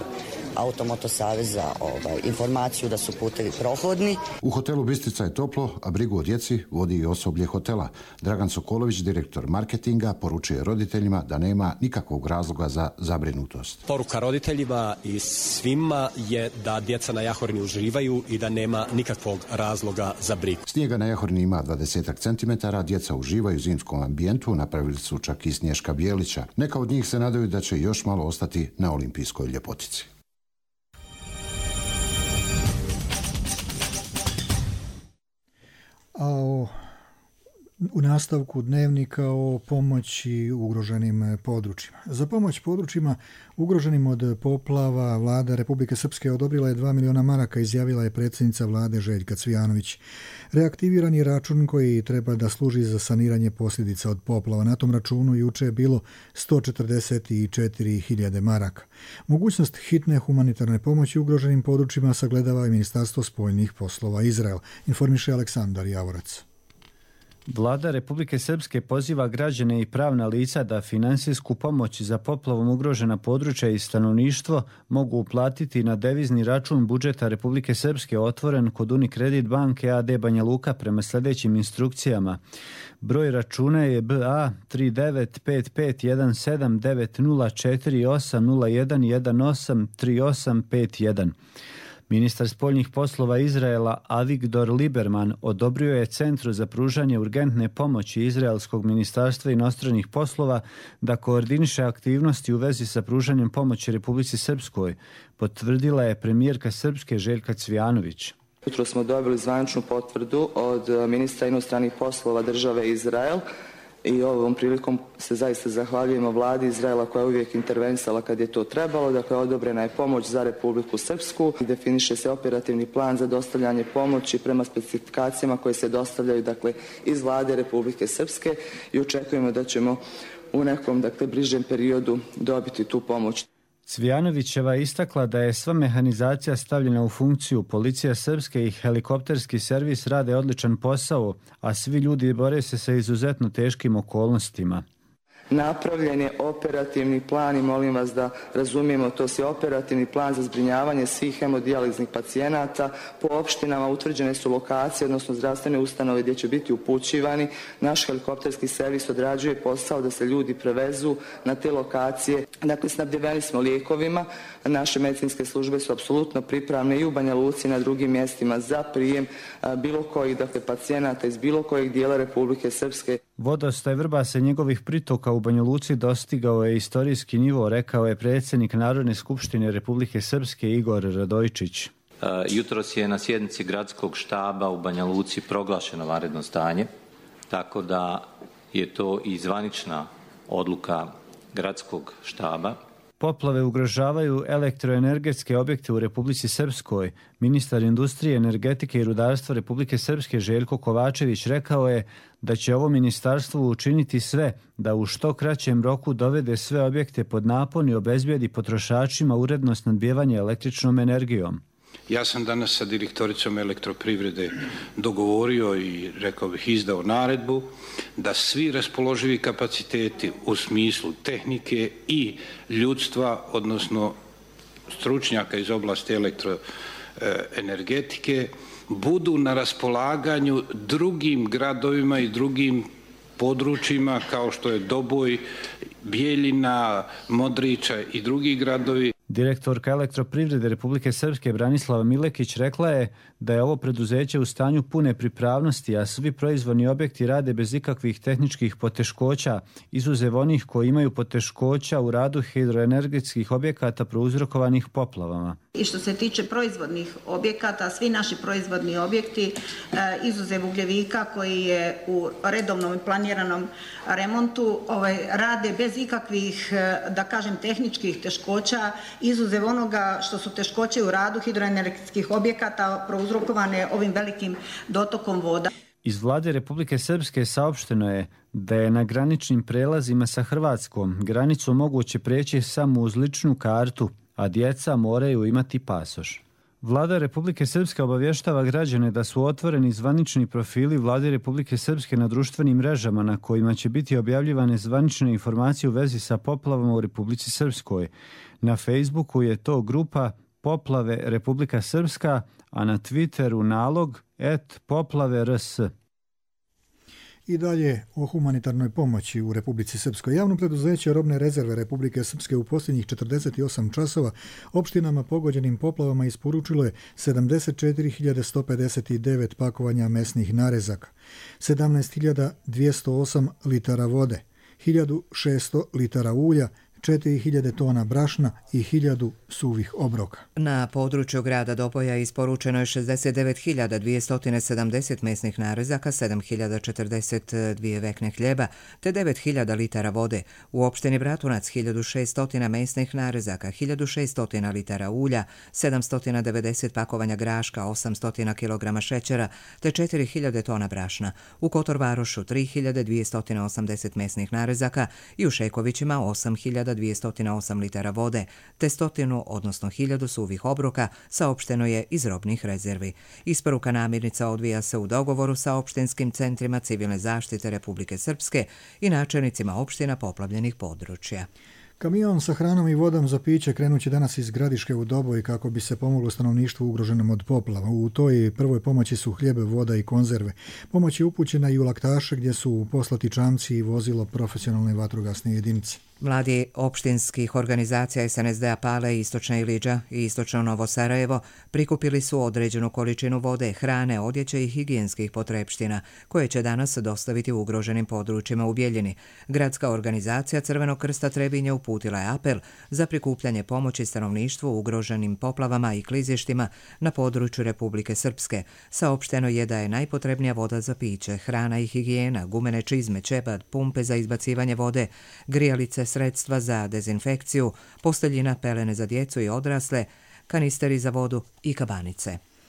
Automoto Saveza ovaj, informaciju da su putevi prohodni. U hotelu Bistrica je toplo, a brigu o djeci vodi i osoblje hotela. Dragan Sokolović, direktor marketinga, poručuje roditeljima da nema nikakvog razloga za zabrinutost. Poruka roditeljima i svima je da djeca na Jahorini uživaju i da nema nikakvog razloga za brigu. Snijega na Jahorini ima dvadeset centimetara, djeca uživaju u zimskom ambijentu, napravili su čak i Snješka Bijelića. Neka od njih se nadaju da će još malo ostati na olimpijskoj ljepotici. A o, u nastavku dnevnika o pomoći ugroženim područjima. Za pomoć područjima ugroženim od poplava vlada Republike Srpske odobrila je dva miliona maraka, izjavila je predsjednica vlade Željka Cvijanović. Reaktiviran je račun koji treba da služi za saniranje posljedica od poplava. Na tom računu juče je bilo sto četrdeset četiri hiljade maraka. Mogućnost hitne humanitarne pomoći ugroženim područjima sagledava i Ministarstvo spoljnih poslova Izrael, informiše Aleksandar Javorac. Vlada Republike Srpske poziva građane i pravna lica da finansijsku pomoć za poplavom ugrožena područja i stanovništvo mogu uplatiti na devizni račun budžeta Republike Srpske otvoren kod Unikredit banke a d Banja Luka prema sljedećim instrukcijama. Broj računa je B A tri devet pet pet jedan sedam devet nula četiri osam nula jedan jedan osam tri osam pet jedan. Ministar spoljnih poslova Izraela Avigdor Lieberman odobrio je Centru za pružanje urgentne pomoći Izraelskog ministarstva inostranih poslova da koordiniše aktivnosti u vezi sa pružanjem pomoći Republici Srpskoj, potvrdila je premijerka Srpske Željka Cvijanović. Jutro smo dobili zvaničnu potvrdu od ministra inostranih poslova države Izrael i ovom prilikom se zaista zahvaljujemo vladi Izraela koja je uvijek intervenisala kad je to trebalo. Dakle, odobrena je pomoć za Republiku Srpsku i definiše se operativni plan za dostavljanje pomoći prema specifikacijama koje se dostavljaju dakle, iz vlade Republike Srpske i očekujemo da ćemo u nekom dakle, bližem periodu dobiti tu pomoć. Cvijanovićeva je istakla da je sva mehanizacija stavljena u funkciju, policija srpske i helikopterski servis rade odličan posao, a svi ljudi bore se sa izuzetno teškim okolnostima. Napravljen je operativni plan i molim vas da razumijemo, to je operativni plan za zbrinjavanje svih hemodijaliznih pacijenata. Po opštinama utvrđene su lokacije, odnosno zdravstvene ustanove gdje će biti upućivani. Naš helikopterski servis odrađuje posao da se ljudi prevezu na te lokacije. Dakle, snabdjeveni smo lijekovima. Naše medicinske službe su apsolutno pripravne i u Banja Luci i na drugim mjestima za prijem bilo kojih, dakle, pacijenata iz bilo kojeg dijela Republike Srpske. Vodostaj Vrbasa i njegovih pritoka u Banja Luci dostigao je istorijski nivo, rekao je predsjednik Narodne skupštine Republike Srpske Igor Radojičić. Jutros je na sjednici gradskog štaba u Banja Luci proglašeno vanredno stanje, tako da je to i zvanična odluka gradskog štaba. Poplave ugrožavaju elektroenergetske objekte u Republici Srpskoj. Ministar industrije, energetike i rudarstva Republike Srpske Željko Kovačević rekao je da će ovo ministarstvo učiniti sve da u što kraćem roku dovede sve objekte pod napon i obezbijedi potrošačima uredno snabdijevanje električnom energijom. Ja sam danas sa direktoricom elektroprivrede dogovorio i, rekao bih, izdao naredbu da svi raspoloživi kapaciteti u smislu tehnike i ljudstva, odnosno stručnjaka iz oblasti elektroenergetike, budu na raspolaganju drugim gradovima i drugim područjima kao što je Doboj, Bijeljina, Modriča i drugi gradovi. Direktorka elektroprivrede Republike Srpske Branislava Milekić rekla je da je ovo preduzeće u stanju pune pripravnosti, a svi proizvodni objekti rade bez ikakvih tehničkih poteškoća, izuzev onih koji imaju poteškoća u radu hidroenergetskih objekata prouzrokovanih poplavama. I što se tiče proizvodnih objekata, svi naši proizvodni objekti, izuzev Ugljevika koji je u redovnom i planiranom remontu, ovaj, rade bez ikakvih, da kažem, tehničkih teškoća, izuzev onoga što su teškoće u radu hidroenergetskih objekata prouzrokovane ovim velikim dotokom voda. Iz vlade Republike Srpske saopšteno je da je na graničnim prelazima sa Hrvatskom granicu moguće preći samo uz ličnu kartu, a djeca moraju imati pasoš. Vlada Republike Srpske obavještava građane da su otvoreni zvanični profili Vlade Republike Srpske na društvenim mrežama na kojima će biti objavljivane zvanične informacije u vezi sa poplavama u Republici Srpskoj. Na Facebooku je to grupa Poplave Republika Srpska, a na Twitteru nalog et poplave rs. I dalje o humanitarnoj pomoći u Republici Srpskoj. Javno preduzeće Robne rezerve Republike Srpske u posljednjih četrdeset osam časova opštinama pogođenim poplavama isporučilo je sedamdeset četiri hiljade sto pedeset devet pakovanja mesnih narezaka, sedamnaest hiljada dvjesto osam litara vode, hiljadu šesto litara ulja, četiri hiljade tona brašna i hiljadu suvih obroka. Na području grada Doboja isporučeno je šezdeset devet hiljada dvjesto sedamdeset mesnih narezaka, sedam hiljada četrdeset dvije vekne hljeba te devet hiljada litara vode. U opštini Bratunac hiljadu šesto mesnih narezaka, hiljadu šesto litara ulja, sedamsto devedeset pakovanja graška, osamsto kilograma šećera te četiri hiljade tona brašna. U Kotorvarošu tri hiljade dvjesto osamdeset mesnih narezaka i u Šekovićima osam hiljada dvjesto osam litara vode, te stotinu, odnosno hiljadu suvih obroka, saopšteno je iz robnih rezervi. Isporuka namirnica odvija se u dogovoru sa opštinskim centrima civilne zaštite Republike Srpske i načelnicima opština poplavljenih područja. Kamion sa hranom i vodom za piće krenuće danas iz Gradiške u Doboj kako bi se pomoglo stanovništvu ugroženom od poplava. U toj prvoj pomoći su hljeb, voda i konzerve. Pomoć je upućena i u Laktaše gdje su poslati čamci i vozilo profesionalne vatrogasne jedinice. Mladi opštinskih organizacija es en es de a Pale, Istočna Iliđa i Istočno Novo Sarajevo prikupili su određenu količinu vode, hrane, odjeće i higijenskih potrepština koje će danas dostaviti u ugroženim područjima u Bijeljini. Gradska organizacija Crvenog krsta Trebinje uputila je apel za prikupljanje pomoći stanovništvu ugroženim poplavama i klizištima na području Republike Srpske. Saopšteno je da je najpotrebnija voda za piće, hrana i higijena, gumene čizme, ćebad, pumpe za izbacivanje vode, grijalice, sredstva za dezinfekciju, posteljina, pelene za djecu i odrasle, kanisteri za vodu i kabanice.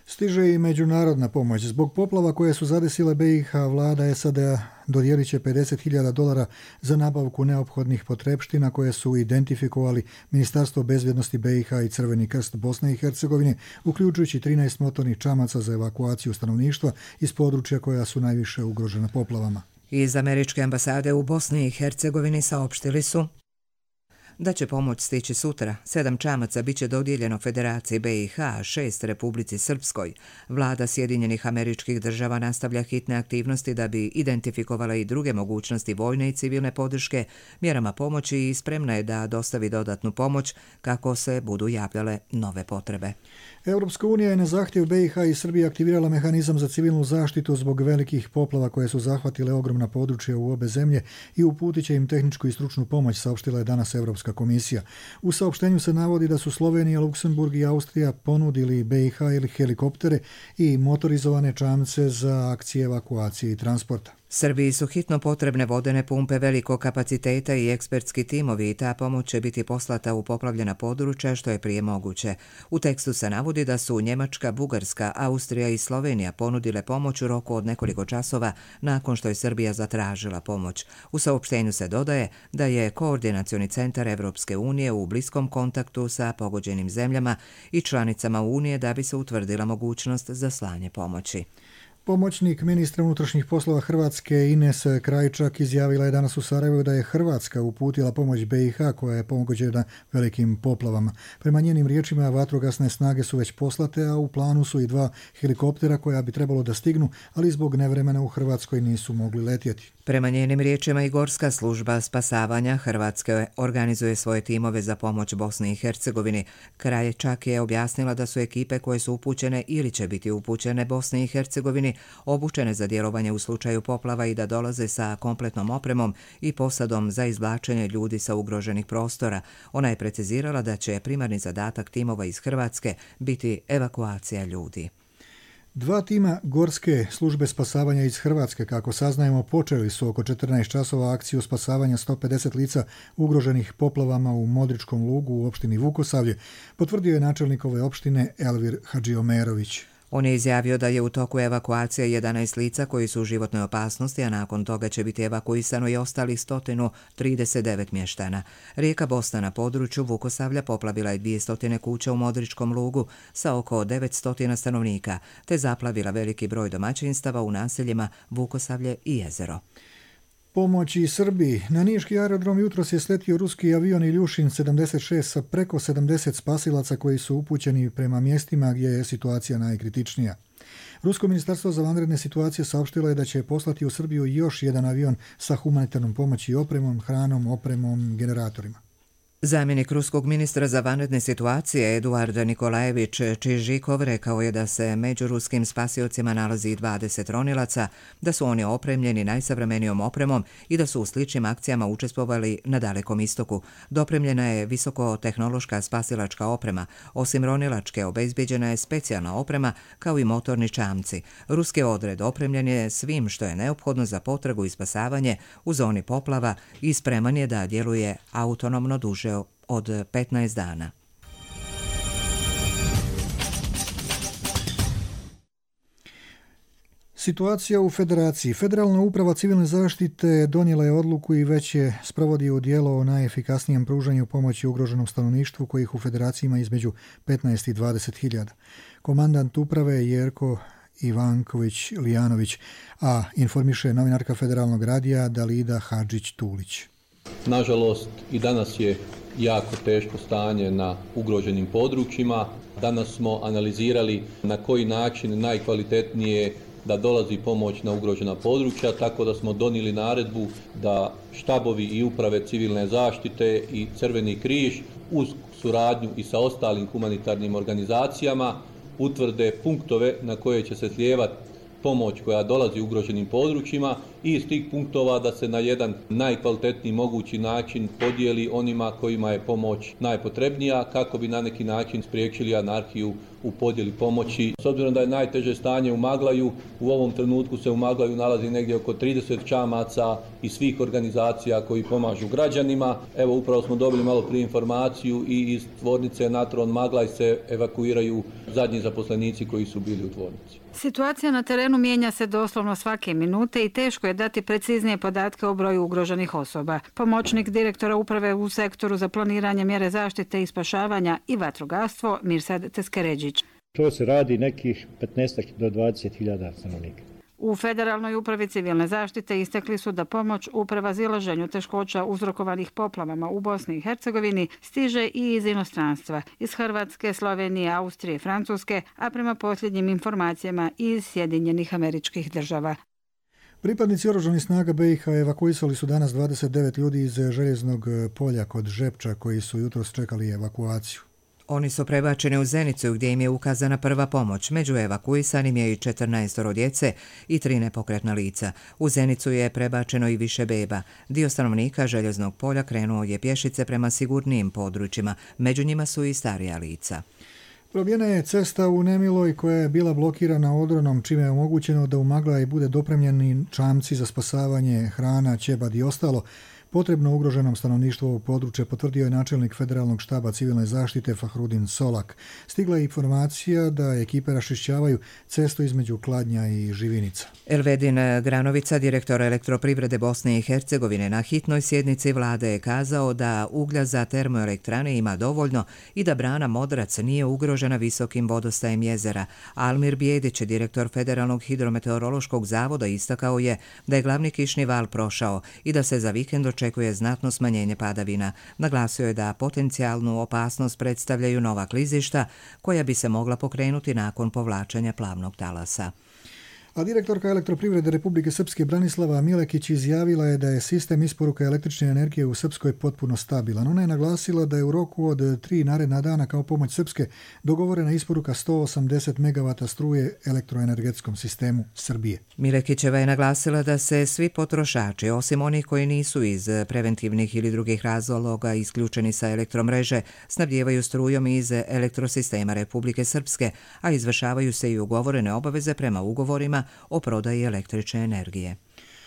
Stiže i međunarodna pomoć. Zbog poplava koje su zadesile B i H, vlada S A D-a dodijelit će pedeset hiljada dolara za nabavku neophodnih potrepština koje su identifikovali Ministarstvo bezbjednosti B i H i Crveni krst Bosne i Hercegovine, uključujući trinaest motornih čamaca za evakuaciju stanovništva iz područja koja su najviše ugrožena poplavama. Iz američke ambasade u Bosni i Hercegovini saopštili su da će pomoć stići sutra. Sedam čamaca bit će dodijeljeno Federaciji B i H, šest Republici Srpskoj. Vlada Sjedinjenih Američkih Država nastavlja hitne aktivnosti da bi identifikovala i druge mogućnosti vojne i civilne podrške mjerama pomoći i spremna je da dostavi dodatnu pomoć kako se budu javljale nove potrebe. Europska unija je na zahtjev B i H i Srbije aktivirala mehanizam za civilnu zaštitu zbog velikih poplava koje su zahvatile ogromna područja u obe zemlje i uputit će im tehničku i stručnu pomoć, saopštila je danas Europska komisija. U saopštenju se navodi da su Slovenija, Luksemburg i Austrija ponudili B i H ili helikoptere i motorizovane čamce za akcije evakuacije i transporta. Srbiji su hitno potrebne vodene pumpe velikog kapaciteta i ekspertski timovi i ta pomoć će biti poslata u poplavljena područja što je prije moguće. U tekstu se navodi da su Njemačka, Bugarska, Austrija i Slovenija ponudile pomoć u roku od nekoliko časova nakon što je Srbija zatražila pomoć. U saopštenju se dodaje da je Koordinacioni centar Evropske unije u bliskom kontaktu sa pogođenim zemljama i članicama Unije da bi se utvrdila mogućnost za slanje pomoći. Pomoćnik ministra unutrašnjih poslova Hrvatske Ines Krajčak izjavila je danas u Sarajevu da je Hrvatska uputila pomoć B i H koja je pogođena velikim poplavama. Prema njenim riječima vatrogasne snage su već poslate, a u planu su i dva helikoptera koja bi trebalo da stignu, ali zbog nevremena u Hrvatskoj nisu mogli letjeti. Prema njenim riječima i Gorska služba spasavanja Hrvatske organizuje svoje timove za pomoć Bosni i Hercegovini. Krajčak je objasnila da su ekipe koje su upućene ili će biti upućene Bosni i Hercegovini obučene za djelovanje u slučaju poplava i da dolaze sa kompletnom opremom i posadom za izvlačenje ljudi sa ugroženih prostora. Ona je precizirala da će primarni zadatak timova iz Hrvatske biti evakuacija ljudi. Dva tima Gorske službe spasavanja iz Hrvatske, kako saznajemo, počeli su oko četrnaest časova akciju spasavanja sto pedeset lica ugroženih poplavama u Modričkom lugu u opštini Vukosavlje, potvrdio je načelnik ove opštine Elvir Hadžiomerović. On je izjavio da je u toku evakuacije jedanaest lica koji su u životnoj opasnosti, a nakon toga će biti evakuisano i ostalih sto trideset devet mještana. Rijeka Bosna na području Vukosavlja poplavila je dvjesto kuća u Modričkom lugu sa oko devetsto stanovnika, te zaplavila veliki broj domaćinstava u naseljima Vukosavlje i Jezero. Pomoći Srbiji. Na niški aerodrom jutros je sletio ruski avion Iljušin sedamdeset šest sa preko sedamdeset spasilaca koji su upućeni prema mjestima gdje je situacija najkritičnija. Rusko ministarstvo za vanredne situacije saopštilo je da će poslati u Srbiju još jedan avion sa humanitarnom pomoći i opremom, hranom, opremom, generatorima. Zamjenik ruskog ministra za vanredne situacije Eduard Nikolajević Čižikov rekao je da se među ruskim spasiocima nalazi dvadeset ronilaca, da su oni opremljeni najsavremenijom opremom i da su u sličnim akcijama učestvovali na Dalekom istoku. Dopremljena je visokotehnološka spasilačka oprema. Osim ronilačke, obezbijeđena je specijalna oprema kao i motorni čamci. Ruski odred opremljen je svim što je neophodno za potragu i spasavanje u zoni poplava i spreman je da djeluje autonomno duže od petnaest dana. Situacija u Federaciji. Federalna uprava civilne zaštite donijela je odluku i već je sprovodi u djelo o najefikasnijem pružanju pomoći ugroženom stanovništvu kojih u Federaciji ima između petnaest i dvadeset hiljada. Komandant uprave je Jerko Ivanković-Lijanović, a informiše novinarka Federalnog radija Dalida Hadžić-Tulić. Nažalost, i danas je jako teško stanje na ugroženim područjima. Danas smo analizirali na koji način najkvalitetnije da dolazi pomoć na ugrožena područja, tako da smo donijeli naredbu da štabovi i uprave civilne zaštite i Crveni križ uz suradnju i sa ostalim humanitarnim organizacijama utvrde punktove na koje će se slijevati pomoć koja dolazi u ugroženim područjima i iz tih punktova da se na jedan najkvalitetniji mogući način podijeli onima kojima je pomoć najpotrebnija, kako bi na neki način spriječili anarhiju u podjeli pomoći. S obzirom da je najteže stanje u Maglaju, u ovom trenutku se u Maglaju nalazi negdje oko trideset čamaca i svih organizacija koji pomažu građanima. Evo, upravo smo dobili malo prije informaciju i iz tvornice Natron Maglaj se evakuiraju zadnji zaposlenici koji su bili u tvornici. Situacija na terenu mijenja se doslovno svake minute i teško je dati preciznije podatke o broju ugroženih osoba. Pomoćnik direktora uprave u sektoru za planiranje mjere zaštite i spašavanja i vatrogastvo Mirsad Teskeređić. To se radi nekih petnaest do dvadeset hiljada stanovnika. U Federalnoj upravi civilne zaštite istakli su da pomoć u prevazilaženju teškoća uzrokovanih poplavama u Bosni i Hercegovini stiže i iz inostranstva, iz Hrvatske, Slovenije, Austrije, Francuske, a prema posljednjim informacijama i iz Sjedinjenih Američkih Država. Pripadnici oružanih snaga be i ha evakuisali su danas dvadeset devet ljudi iz Željeznog polja kod Žepča koji su jutros čekali evakuaciju. Oni su prebačeni u Zenicu gdje im je ukazana prva pomoć. Među evakuisanim je i četrnaestoro djece i tri nepokretna lica. U Zenicu je prebačeno i više beba. Dio stanovnika Željeznog polja krenuo je pješice prema sigurnijim područjima. Među njima su i starija lica. Probijena je cesta u Nemiloj koja je bila blokirana odronom, čime je omogućeno da u Maglaj bude dopremljeni čamci za spasavanje, hrana, ćebad i ostalo potrebno ugroženom stanovništvu ovog područja, potvrdio je načelnik Federalnog štaba civilne zaštite Fahrudin Solak. Stigla je informacija da ekipe raščišćavaju cestu između Kladnja i Živinica. Elvedin Granovica, direktor Elektroprivrede Bosne i Hercegovine, na hitnoj sjednici vlade je kazao da uglja za termoelektrane ima dovoljno i da brana Modrac nije ugrožena visokim vodostajem jezera. Almir Bijedić, direktor Federalnog hidrometeorološkog zavoda, istakao je da je glavni kišni val prošao i da se za vikend očekuje znatno smanjenje padavina. Naglasio je da potencijalnu opasnost predstavljaju nova klizišta koja bi se mogla pokrenuti nakon povlačenja plavnog talasa. A direktorka Elektroprivrede Republike Srpske Branislava Milekić izjavila je da je sistem isporuke električne energije u Srpskoj potpuno stabilan. Ona je naglasila da je u roku od tri naredna dana kao pomoć Srpske dogovorena isporuka sto osamdeset megavata struje elektroenergetskom sistemu Srbije. Milekićeva je naglasila da se svi potrošači, osim onih koji nisu iz preventivnih ili drugih razloga isključeni sa elektromreže, snabdijevaju strujom iz elektrosistema Republike Srpske, a izvršavaju se i ugovorene obaveze prema ugovorima o prodaji električne energije.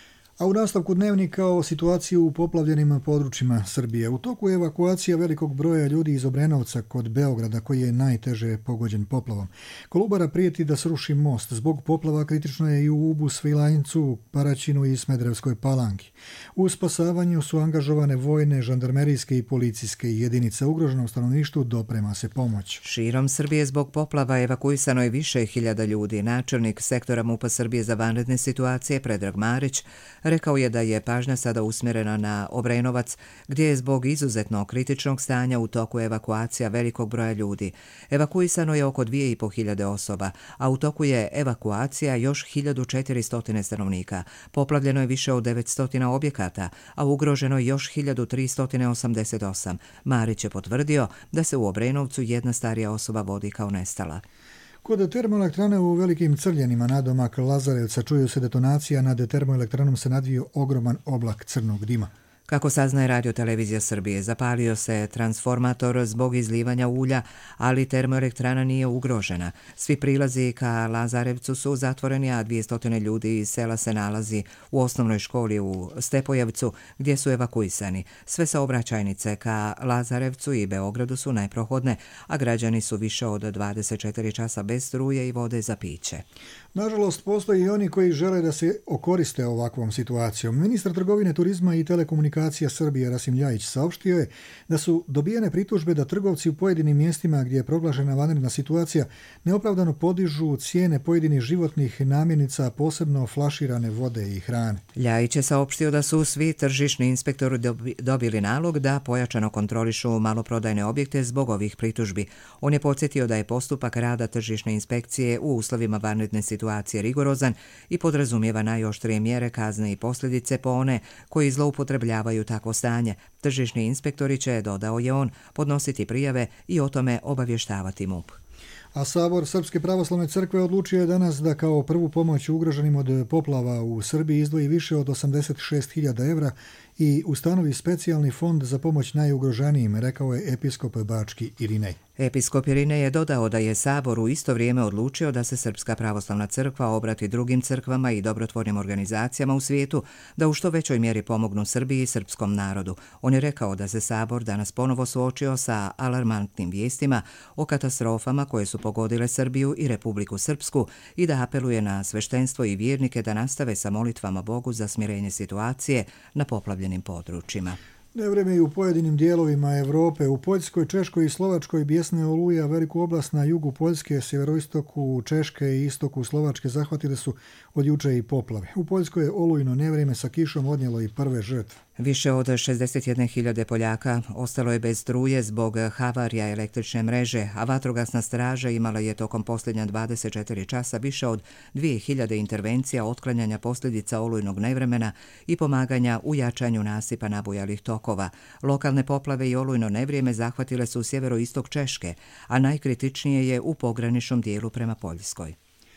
A u nastavku dnevnika o situaciji u poplavljenim područjima Srbije. U toku je evakuacija velikog broja ljudi iz Obrenovca kod Beograda, koji je najteže pogođen poplavom. Kolubara prijeti da sruši most. Zbog poplava kritično je i u Ubu, Svilajncu, Paraćinu i Smederevskoj Palanki. U spasavanju su angažovane vojne, žandarmerijske i policijske jedinice. Ugroženom stanovništvu doprema se pomoć. Širom Srbije zbog poplava evakuisano je više hiljada ljudi. Načelnik sektora MUP-a Srbije za vanredne situacije Predrag Marić rekao je da je pažnja sada usmjerena na Obrenovac, gdje je zbog izuzetno kritičnog stanja u toku evakuacija velikog broja ljudi. Evakuisano je oko dvije i po hiljade osoba, a u toku je evakuacija još hiljadu četiristo stanovnika. Poplavljeno je više od devetsto objekata, a ugroženo je još hiljadu tristo osamdeset osam. Marić je potvrdio da se u Obrenovcu jedna starija osoba vodi kao nestala. Kod termoelektrane u Velikim Crljenima nadomak Lazarevca čuju se detonacija, nad termoelektranom se nadvio ogroman oblak crnog dima. Kako saznaje Radio Televizija Srbije, zapalio se transformator zbog izlivanja ulja, ali termoelektrana nije ugrožena. Svi prilazi ka Lazarevcu su zatvoreni, a dvjesto ljudi iz sela se nalazi u osnovnoj školi u Stepojevcu, gdje su evakuisani. Sve saobraćajnice ka Lazarevcu i Beogradu su najprohodne, a građani su više od dvadeset četiri časa bez struje i vode za piće. Nažalost, postoji i oni koji žele da se okoriste ovakvom situacijom. Ministar trgovine, turizma i telekomunikacija Srbije Rasim Ljajić saopštio je da su dobijene pritužbe da trgovci u pojedinim mjestima gdje je proglašena vanredna situacija neopravdano podižu cijene pojedinih životnih namirnica, posebno flaširane vode i hrane. Ljajić je saopštio da su svi tržišni inspektori dobili nalog da pojačano kontrolišu maloprodajne objekte zbog ovih pritužbi. On je podsjetio da je postupak rada tržišne inspekcije u uslovima vanredne situacije rigorozan i podrazumijeva najoštrije mjere, kazne i posljedice po one koji zloupotrebljavaju takvo stanje. Tržišni inspektori će, dodao je on, podnositi prijave i o tome obavještavati MUP. A Sabor Srpske pravoslavne crkve odlučio je danas da kao prvu pomoć ugroženim od poplava u Srbiji izdvoji više od osamdeset šest hiljada evra i ustanovi specijalni fond za pomoć najugroženijim, rekao je episkop Bački Irinej. Episkop Irinej je dodao da je Sabor u isto vrijeme odlučio da se Srpska pravoslavna crkva obrati drugim crkvama i dobrotvornim organizacijama u svijetu da u što većoj mjeri pomognu Srbiji i srpskom narodu. On je rekao da se Sabor danas ponovo suočio sa alarmantnim vijestima o katastrofama koje su pogodile Srbiju i Republiku Srpsku i da apeluje na sveštenstvo i vjernike da nastave sa molitvama Bogu za smirenje situacije na poplavljenim područjima. Nevreme i u pojedinim dijelovima Europe, u Poljskoj, Češkoj i Slovačkoj bijesne oluja veliku oblast na jugu Poljske, sjeveroistoku Češke i istoku Slovačke zahvatile su od juče i poplave. U Poljskoj je olujno nevrijeme sa kišom odnijelo i prve žrtve. Više od šezdeset jedne hiljade Poljaka ostalo je bez struje zbog havarija električne mreže, a vatrogasna straža imala je tokom posljednja dvadeset četiri časa više od dvije hiljade intervencija otklanjanja posljedica olujnog nevremena i pomaganja u jačanju nasipa nabujalih tokova. Lokalne poplave i olujno nevrijeme zahvatile su sjeveroistok Češke, a najkritičnije je u pograničnom dijelu prema Poljskoj.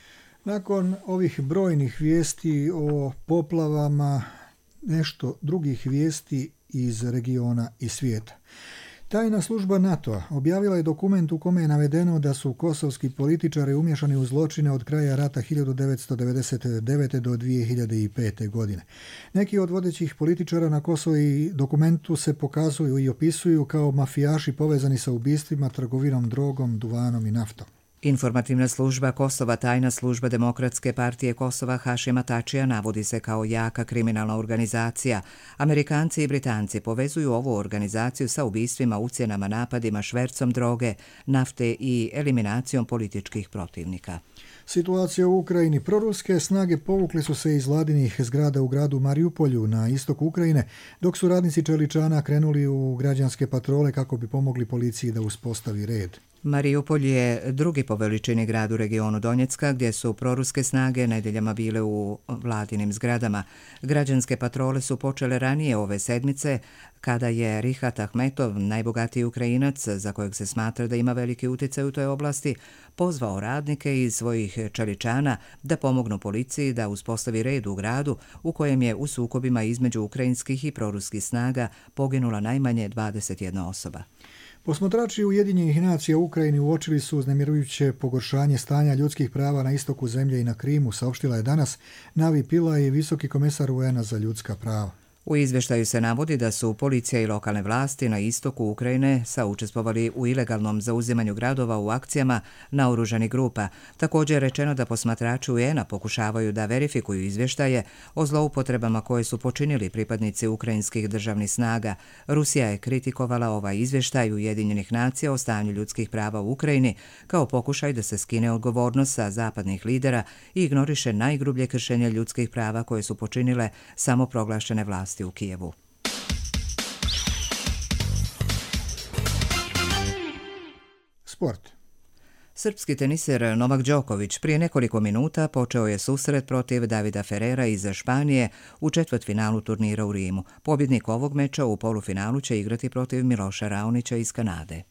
Nakon ovih brojnih vijesti o poplavama, nešto drugih vijesti iz regiona i svijeta. Tajna služba NATO-a objavila je dokument u kome je navedeno da su kosovski političari umješani u zločine od kraja rata hiljadu devetsto devedeset devete. do dvije hiljade pete. godine. Neki od vodećih političara na Kosovu i dokumentu se pokazuju i opisuju kao mafijaši povezani sa ubistvima, trgovinom drogom, duvanom i naftom. Informativna služba Kosova, tajna služba Demokratske partije Kosova Hašima Tačija navodi se kao jaka kriminalna organizacija. Amerikanci i Britanci povezuju ovu organizaciju sa ubistvima, ucjenama, napadima, švercom droge, nafte i eliminacijom političkih protivnika. Situacija u Ukrajini. Proruske snage povukli su se iz vladinih zgrada u gradu Mariupolju na istoku Ukrajine, dok su radnici Čeličana krenuli u građanske patrole kako bi pomogli policiji da uspostavi red. Mariupolj je drugi po veličini grad u regionu Donjecka, gdje su proruske snage nedeljama bile u vladinim zgradama. Građanske patrole su počele ranije ove sedmice, kada je Rihat Ahmetov, najbogatiji Ukrajinac, za kojeg se smatra da ima veliki utjecaj u toj oblasti, pozvao radnike iz svojih Čeličana da pomognu policiji da uspostavi red u gradu u kojem je u sukobima između ukrajinskih i proruskih snaga poginula najmanje dvadeset jedna osoba. Posmatrači Ujedinjenih nacija u Ukrajini uočili su uznemirujuće pogoršanje stanja ljudskih prava na istoku zemlje i na Krimu, saopštila je danas Navi Pillay, visoki komesar U N A za ljudska prava. U izvještaju se navodi da su policija i lokalne vlasti na istoku Ukrajine saučestvovali u ilegalnom zauzimanju gradova u akcijama naoružanih grupa. Također je rečeno da posmatrači U N A pokušavaju da verifikuju izvještaje o zloupotrebama koje su počinili pripadnici ukrajinskih državnih snaga. Rusija je kritikovala ovaj izvještaj Ujedinjenih nacija o stanju ljudskih prava u Ukrajini kao pokušaj da se skine odgovornost sa zapadnih lidera i ignoriše najgrublje kršenje ljudskih prava koje su počinile samoproglašene vlasti u Kijevu. Sport. Srpski teniser Novak Đoković prije nekoliko minuta počeo je susret protiv Davida Ferrera iz Španije u četvrtfinalu turnira u Rimu. Pobjednik ovog meča u polufinalu će igrati protiv Miloša Raonića iz Kanade.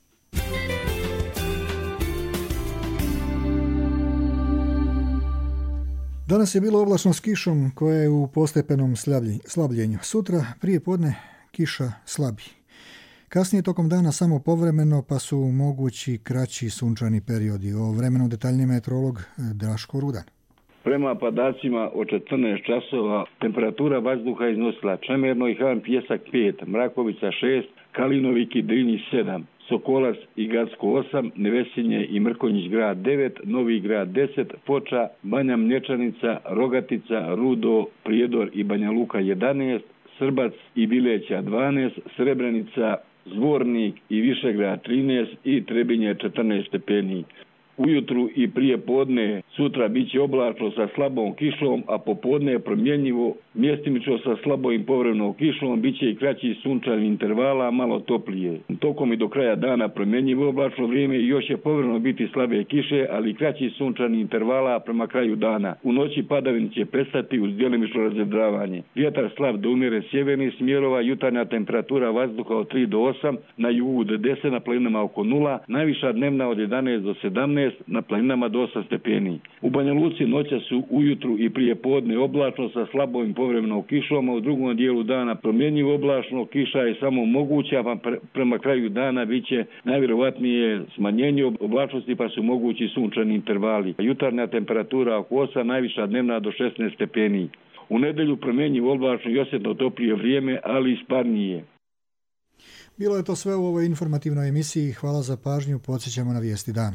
Danas je bilo oblačno s kišom koja je u postepenom slabljenju. Sutra prije podne kiša slabi. Kasnije tokom dana samo povremeno pa su mogući kraći sunčani periodi. O vremenu detaljniji meteorolog Draško Rudan. Prema podacima od četrnaest časova temperatura vazduha iznosila Čemerno i Han Pjesak pet, Mrakovica šest, Kalinovik i Drinjić sedam, Sokolac i Gacko osam, Nevesinje i Mrkonjić grad devet, Novi grad deset, Foča, Banja Mlječanica, Rogatica, Rudo, Prijedor i Banja Luka jedanaest, Srbac i Bileća dvanaest, Srebrenica, Zvornik i Višegrad trinaest i Trebinje četrnaest stepeni. Ujutru i prije podne sutra bit će oblačno sa slabom kišom, a popodne je promjenjivo, mjestimično sa slabom povremenom kišom, bit će i kraći sunčani intervala, malo toplije. Tokom i do kraja dana promjenjivo oblačno vrijeme i još će povremeno biti slabe kiše, ali kraći sunčani intervala prema kraju dana. U noći padavine će prestati uz djelimično razvedravanje. Vjetar slab do umjeren sjevernih smjerova, jutarnja temperatura vazduha od tri do osam, na jugu do deset, na planinama oko nula, najviša dnevna od jedanaest do sedamnaest, šest, na planinama do osam stepeni. U Banja Luci noća su ujutru i prije podne oblačno sa slabom povremenom kišom, a u drugom dijelu dana promjenjivo oblačno, kiša je samo moguća, pa pre, prema kraju dana bit će najvjerovatnije smanjenje oblačnosti, pa su mogući sunčani intervali. Jutarnja temperatura oko osam, najviša dnevna do šesnaest stepeni. U nedelju promjenjivo oblačno i osjetno toplije vrijeme, ali i sparnije. Bilo je to sve u ovoj informativnoj emisiji. Hvala za pažnju. Podsjećamo na vijesti dana.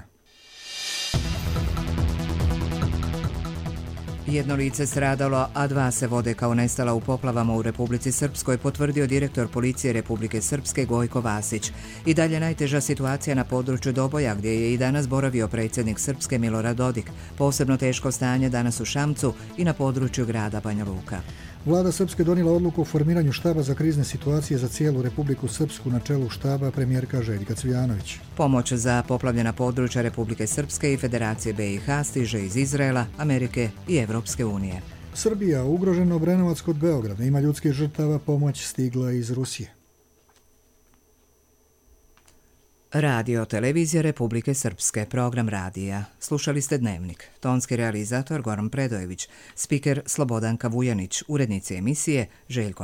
Jedno lice stradalo, a dva se vode kao nestala u poplavama u Republici Srpskoj, potvrdio direktor policije Republike Srpske Gojko Vasić. I dalje najteža situacija na području Doboja, gdje je i danas boravio predsjednik Srpske Milorad Dodik. Posebno teško stanje danas u Šamcu i na području grada Banja Luka. Vlada Srpske donijela odluku o formiranju štaba za krizne situacije za cijelu Republiku Srpsku, na čelu štaba premijerka Željka Cvijanović. Pomoć za poplavljena područja Republike Srpske i Federacije B i H stiže iz Izraela, Amerike i Evropske unije. Srbija, ugroženo Obrenovac kod Beograda, ima ljudskih žrtava, pomoć stigla iz Rusije. Radio Televizija Republike Srpske, program radija. Slušali ste Dnevnik. Tonski realizator Goran Predojević, spiker Slobodanka Vujanić, urednici emisije Željko